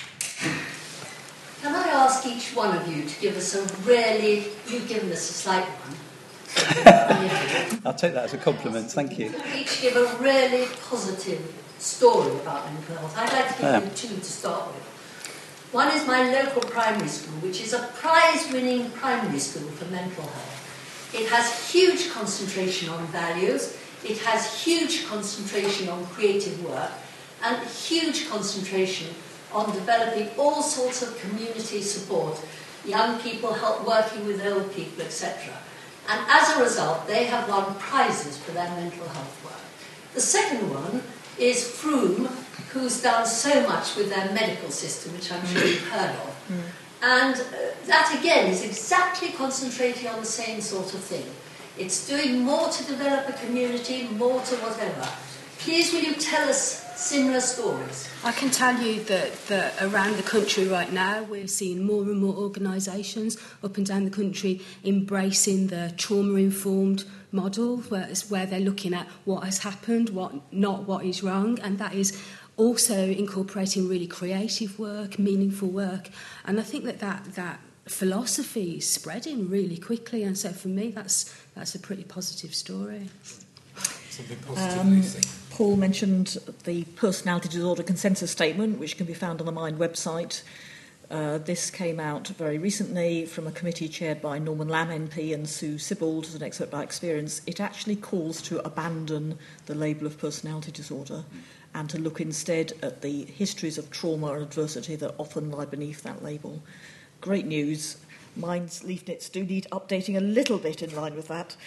Can I ask each one of you to give us a really, you've given us a slight one. I'll take that as a compliment, thank you. Each give a really positive story about mental health. I'd like to give yeah. you two to start with. One is my local primary school, which is a prize-winning primary school for mental health. It has huge concentration on values, it has huge concentration on creative work, and huge concentration on developing all sorts of community support, young people help working with old people, et cetera. And as a result, they have won prizes for their mental health work. The second one is Froome, who's done so much with their medical system, which I'm sure you've heard of. Mm. And uh, that, again, is exactly concentrating on the same sort of thing. It's doing more to develop a community, more to whatever. Please, will you tell us similar stories? I can tell you that, that around the country right now we're seeing more and more organisations up and down the country embracing the trauma-informed model, where, where they're looking at what has happened, what not what is wrong, and that is also incorporating really creative work, meaningful work. And I think that that, that philosophy is spreading really quickly, and so for me that's that's a pretty positive story. Something positive, Um, Lucy. Paul mentioned the personality disorder consensus statement, which can be found on the Mind website. Uh, this came out very recently from a committee chaired by Norman Lamb M P and Sue Sibbald, as an expert by experience. It actually calls to abandon the label of personality disorder and to look instead at the histories of trauma and adversity that often lie beneath that label. Great news. Mind's leaflets do need updating a little bit in line with that.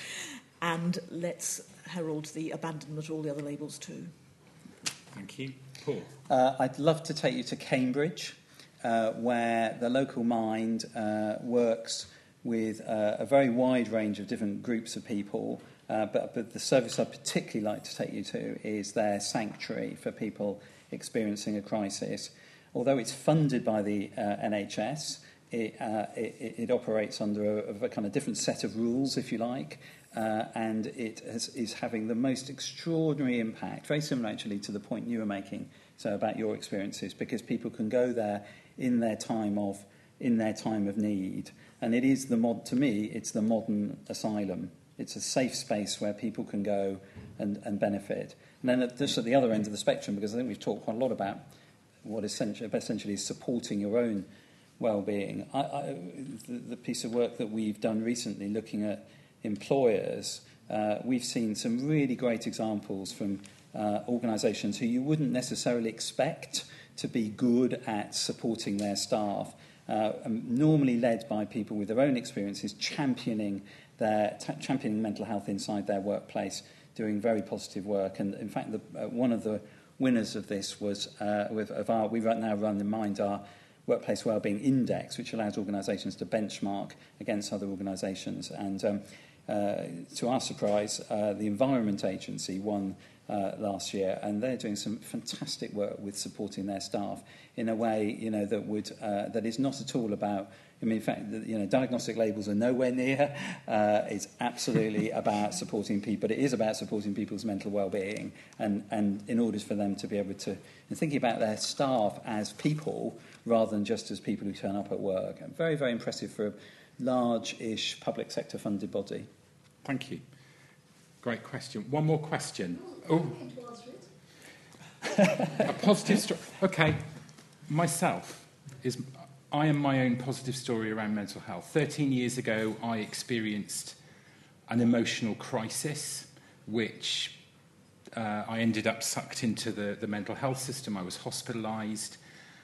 And let's herald the abandonment of all the other labels too. Thank you. Paul? Uh, I'd love to take you to Cambridge, uh, where the local Mind uh, works with uh, a very wide range of different groups of people. Uh, but, but the service I'd particularly like to take you to is their sanctuary for people experiencing a crisis. Although it's funded by the uh, N H S, it, uh, it, it operates under a, a kind of different set of rules, if you like, uh, and it has, is having the most extraordinary impact, very similar actually to the point you were making, so about your experiences, because people can go there in their time of in their time of need, and it is the mod to me, it's the modern asylum. It's a safe space where people can go and, and benefit. And then at, just at the other end of the spectrum, because I think we've talked quite a lot about what essentially, essentially is supporting your own well-being. I, I, the, the piece of work that we've done recently looking at employers, uh, we've seen some really great examples from uh, organisations who you wouldn't necessarily expect to be good at supporting their staff, uh, normally led by people with their own experiences, championing their t- championing mental health inside their workplace, doing very positive work. And in fact, the, uh, one of the winners of this was uh, with of our we right now run in Mind our Workplace Wellbeing Index, which allows organisations to benchmark against other organisations. And um, uh, to our surprise, uh, the Environment Agency won uh, last year, and they're doing some fantastic work with supporting their staff in a way, you know, that would uh, that is not at all about. I mean, in fact, the, you know, diagnostic labels are nowhere near. Uh, it's absolutely about supporting people. It is about supporting people's mental well-being, and, and in order for them to be able to and thinking about their staff as people rather than just as people who turn up at work. Very, very impressive for a large-ish public sector-funded body. Thank you. Great question. One more question. Oh, a positive story. Okay, myself is. I am my own positive story around mental health. Thirteen years ago, I experienced an emotional crisis, which uh, I ended up sucked into the, the mental health system. I was hospitalised,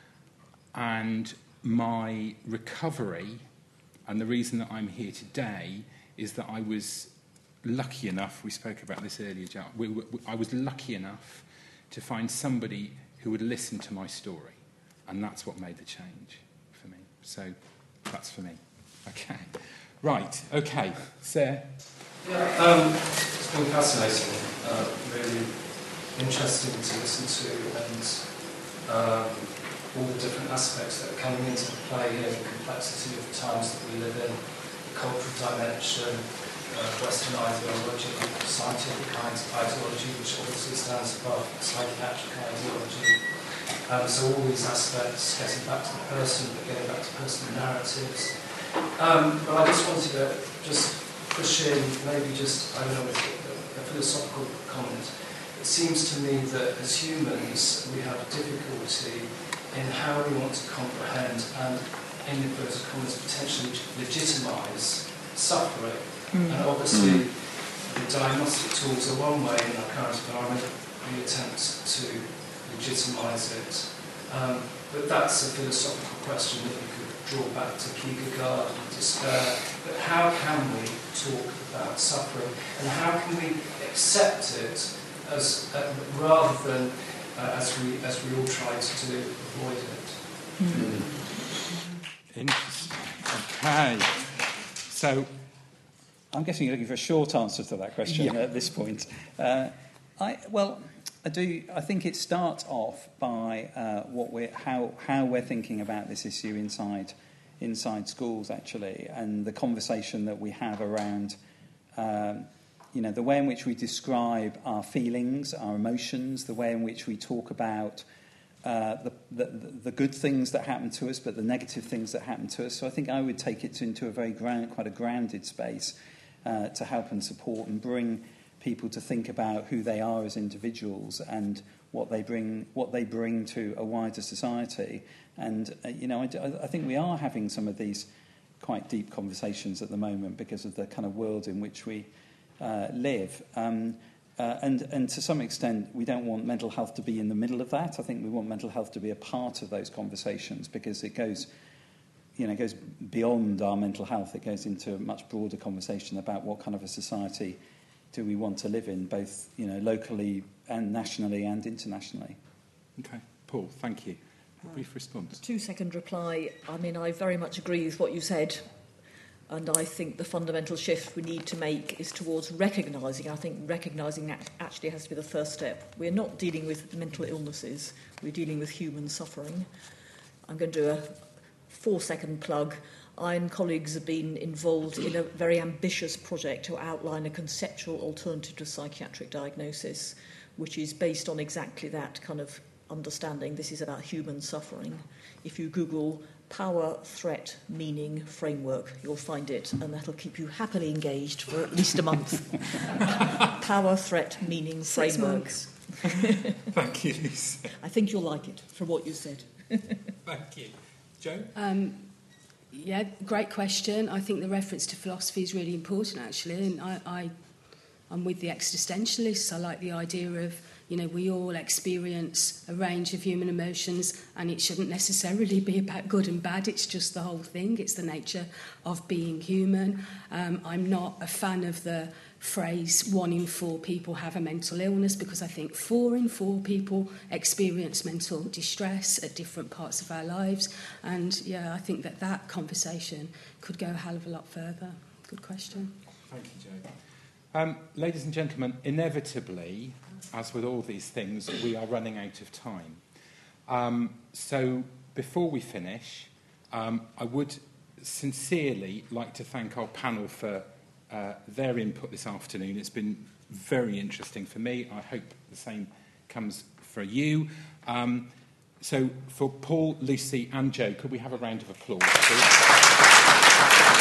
and my recovery, and the reason that I'm here today, is that I was lucky enough, we spoke about this earlier, Jack, we, we, I was lucky enough to find somebody who would listen to my story, and that's what made the change. So that's for me. Okay. Right. Okay. Sarah? Yeah, um, it's been fascinating, uh, really interesting to listen to, and um, all the different aspects that are coming into play here, the complexity of the times that we live in, the cultural dimension, uh, Western ideology, scientific ideology, which obviously stands above psychiatric ideology. Um, so all these aspects, getting back to the person, but getting back to personal narratives. Um, but I just wanted to just push in, maybe just, I don't know, a, a philosophical comment. It seems to me that as humans, we have difficulty in how we want to comprehend and, in inverted commas, potentially legitimise suffering. Mm. And obviously, mm. the diagnostic tools are one way in our current environment. We attempt to legitimise it. Um, but that's a philosophical question that you could draw back to Kierkegaard and despair. But how can we talk about suffering, and how can we accept it as uh, rather than uh, as we as we all try to do, avoid it? Mm. Interesting. Okay. So, I'm guessing you're looking for a short answer to that question yeah. at this point. Uh, I well. I do. I think it starts off by uh, what we're how how we're thinking about this issue inside inside schools actually, and the conversation that we have around, um, you know, the way in which we describe our feelings, our emotions, the way in which we talk about uh, the, the, the good things that happen to us, but the negative things that happen to us. So I think I would take it into a very ground, quite a grounded space uh, to help and support and bring people to think about who they are as individuals and what they bring, what they bring to a wider society. And uh, you know, I, I think we are having some of these quite deep conversations at the moment because of the kind of world in which we uh, live. Um, uh, and, and to some extent, we don't want mental health to be in the middle of that. I think we want mental health to be a part of those conversations because it goes, you know, it goes beyond our mental health. It goes into a much broader conversation about what kind of a society do we want to live in, both, you know, locally and nationally and internationally. Okay, Paul, thank you. A brief response. Two-second reply. I mean, I very much agree with what you said, and I think the fundamental shift we need to make is towards recognising. I think recognising that actually has to be the first step. We're not dealing with mental illnesses. We're dealing with human suffering. I'm going to do a four-second plug. I and colleagues have been involved in a very ambitious project to outline a conceptual alternative to psychiatric diagnosis, which is based on exactly that kind of understanding. This is about human suffering. If you Google power, threat, meaning, framework, you'll find it, and that'll keep you happily engaged for at least a month. Power, threat, meaning, Six framework. months. Thank you, Lisa. I think you'll like it, from what you said. Thank you. Jo? Um, yeah, great question. I think the reference to philosophy is really important, actually, and I, I, I'm with the existentialists. I like the idea of, you know, we all experience a range of human emotions and it shouldn't necessarily be about good and bad. It's just the whole thing. It's the nature of being human. Um, I'm not a fan of the phrase one in four people have a mental illness because I think four in four people experience mental distress at different parts of our lives. And, yeah, I think that that conversation could go a hell of a lot further. Good question. Thank you, Jo. Um, ladies and gentlemen, inevitably, as with all these things, we are running out of time. Um, so before we finish, um, I would sincerely like to thank our panel for uh, their input this afternoon. It's been very interesting for me. I hope the same comes for you. Um, so for Paul, Lucy and Jo, could we have a round of applause, please?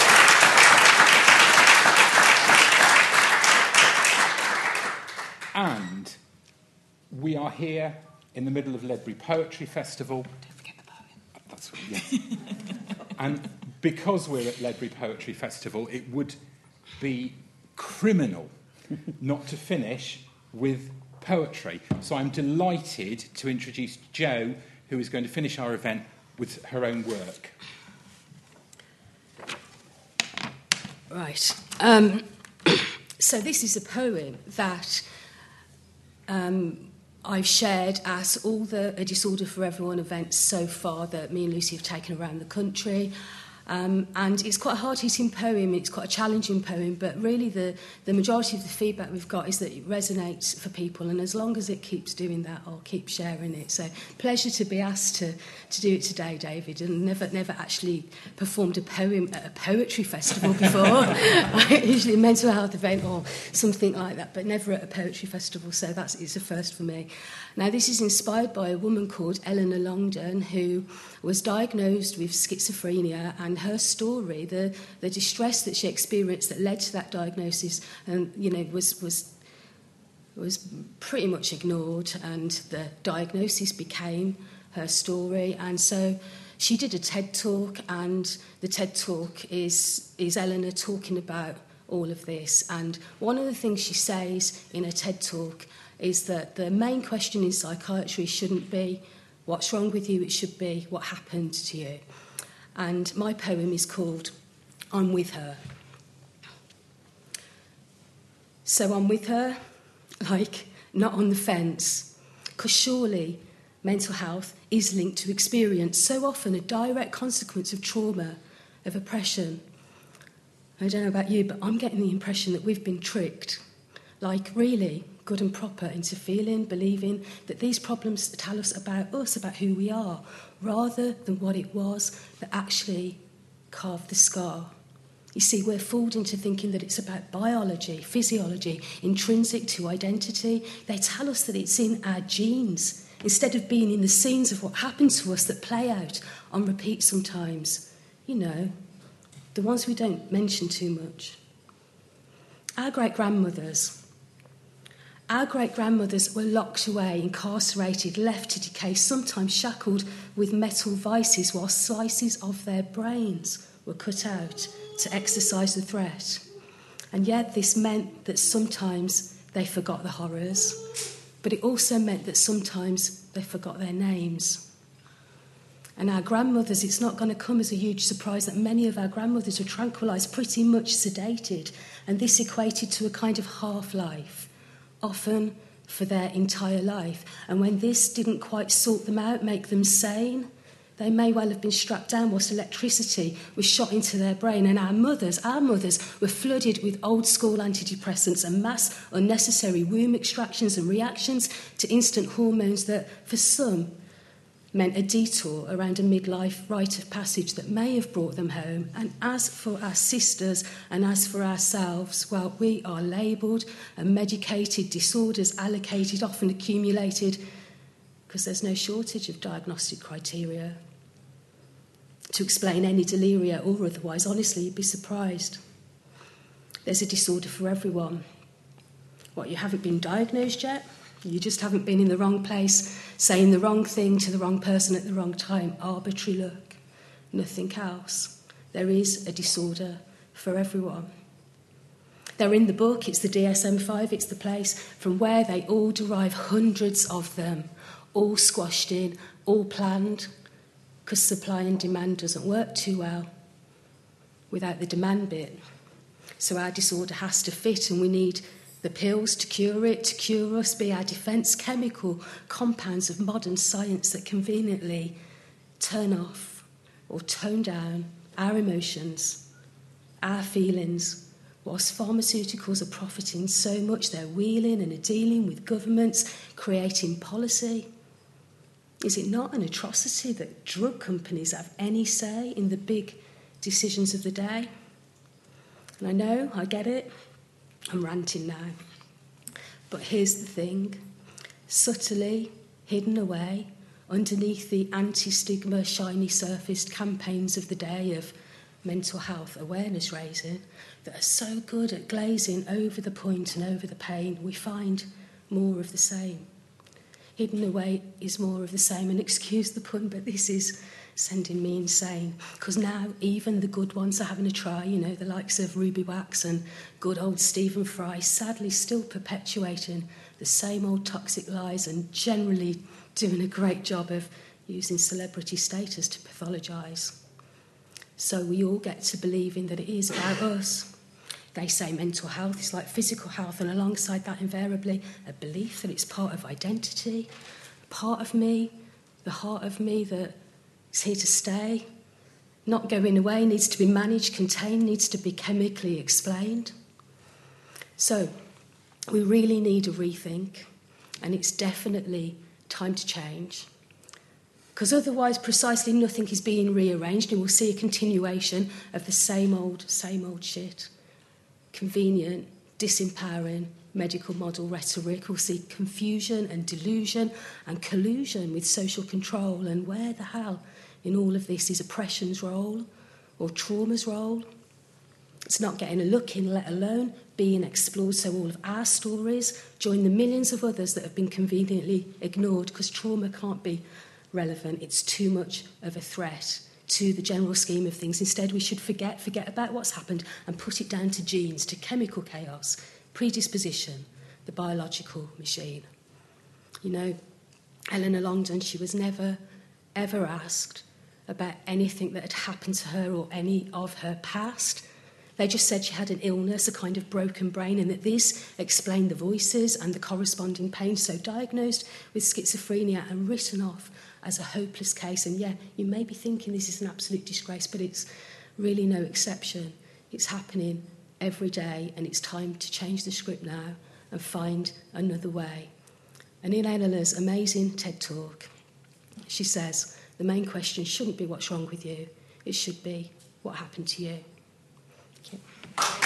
And we are here in the middle of Ledbury Poetry Festival. Don't forget the poem. That's what, yes. And because we're at Ledbury Poetry Festival, it would be criminal not to finish with poetry. So I'm delighted to introduce Jo, who is going to finish our event with her own work. Right. Um, so this is a poem that um, I've shared at all the A Disorder for Everyone events so far that me and Lucy have taken around the country. Um, and it's quite a hard-hitting poem, it's quite a challenging poem, but really the, the majority of the feedback we've got is that it resonates for people, and as long as it keeps doing that, I'll keep sharing it. So pleasure to be asked to, to do it today, David, and never never actually performed a poem at a poetry festival before. Usually a mental health event or something like that, but never at a poetry festival, so that's it's a first for me. Now, this is inspired by a woman called Eleanor Longden, who was diagnosed with schizophrenia, and her story, the, the distress that she experienced that led to that diagnosis, and you know, was was was pretty much ignored, and the diagnosis became her story. And so she did a TED Talk, and the TED Talk is is Eleanor talking about all of this. And one of the things she says in a TED Talk is that the main question in psychiatry shouldn't be what's wrong with you, it should be what happened to you. And my poem is called I'm With Her. So I'm with her, like, not on the fence, because surely mental health is linked to experience, so often a direct consequence of trauma, of oppression. I don't know about you, but I'm getting the impression that we've been tricked, like, really good and proper, into feeling, believing that these problems tell us about us, about who we are, rather than what it was that actually carved the scar. You see, we're fooled into thinking that it's about biology, physiology, intrinsic to identity. They tell us that it's in our genes, instead of being in the scenes of what happened to us that play out on repeat sometimes. You know, the ones we don't mention too much. Our great-grandmothers, our great-grandmothers were locked away, incarcerated, left to decay, sometimes shackled with metal vices while slices of their brains were cut out to exercise the threat. And yet this meant that sometimes they forgot the horrors, but it also meant that sometimes they forgot their names. And our grandmothers, it's not going to come as a huge surprise that many of our grandmothers were tranquilised, pretty much sedated, and this equated to a kind of half-life, often for their entire life. And when this didn't quite sort them out, make them sane, they may well have been strapped down whilst electricity was shot into their brain. And our mothers, our mothers were flooded with old-school antidepressants and mass unnecessary womb extractions and reactions to instant hormones that, for some, meant a detour around a midlife rite of passage that may have brought them home. And as for our sisters and as for ourselves, well, we are labelled and medicated, disorders allocated, often accumulated, because there's no shortage of diagnostic criteria to explain any deliria or otherwise. Honestly, you'd be surprised. There's a disorder for everyone. What, you haven't been diagnosed yet? You just haven't been in the wrong place, saying the wrong thing to the wrong person at the wrong time. Arbitrary luck. Nothing else. There is a disorder for everyone. They're in the book. It's the D S M five. It's the place from where they all derive, hundreds of them, all squashed in, all planned, because supply and demand doesn't work too well without the demand bit. So our disorder has to fit, and we need the pills to cure it, to cure us, be our defence, chemical compounds of modern science that conveniently turn off or tone down our emotions, our feelings, whilst pharmaceuticals are profiting so much, they're wheeling and are dealing with governments, creating policy. Is it not an atrocity that drug companies have any say in the big decisions of the day? And I know, I get it, I'm ranting now. But here's the thing. Subtly hidden away underneath the anti-stigma, shiny-surfaced campaigns of the day of mental health awareness raising that are so good at glazing over the point and over the pain, we find more of the same. Hidden away is more of the same, and excuse the pun, but this is sending me insane, because now even the good ones are having a try, you know, the likes of Ruby Wax and good old Stephen Fry, sadly still perpetuating the same old toxic lies and generally doing a great job of using celebrity status to pathologise. So we all get to believing that it is about us. They say mental health is like physical health, and alongside that invariably a belief that it's part of identity, part of me, the heart of me that is here to stay, not going away, needs to be managed, contained, needs to be chemically explained. So we really need a rethink, and it's definitely time to change. Because otherwise precisely nothing is being rearranged, and we'll see a continuation of the same old, same old shit. Convenient, disempowering medical model rhetoric. We'll see confusion and delusion and collusion with social control. And where the hell in all of this is oppression's role or trauma's role? It's not getting a look in, let alone being explored. So all of our stories join the millions of others that have been conveniently ignored because trauma can't be relevant. It's too much of a threat to the general scheme of things. Instead, we should forget, forget about what's happened and put it down to genes, to chemical chaos, predisposition, the biological machine. You know, Eleanor Longden, she was never, ever asked about anything that had happened to her or any of her past. They just said she had an illness, a kind of broken brain, and that this explained the voices and the corresponding pain. So diagnosed with schizophrenia and written off as a hopeless case. And yeah, you may be thinking this is an absolute disgrace, but it's really no exception. It's happening every day, and it's time to change the script now and find another way. And in Eleanor's amazing TED Talk, she says, the main question shouldn't be what's wrong with you. It should be what happened to you. Thank you.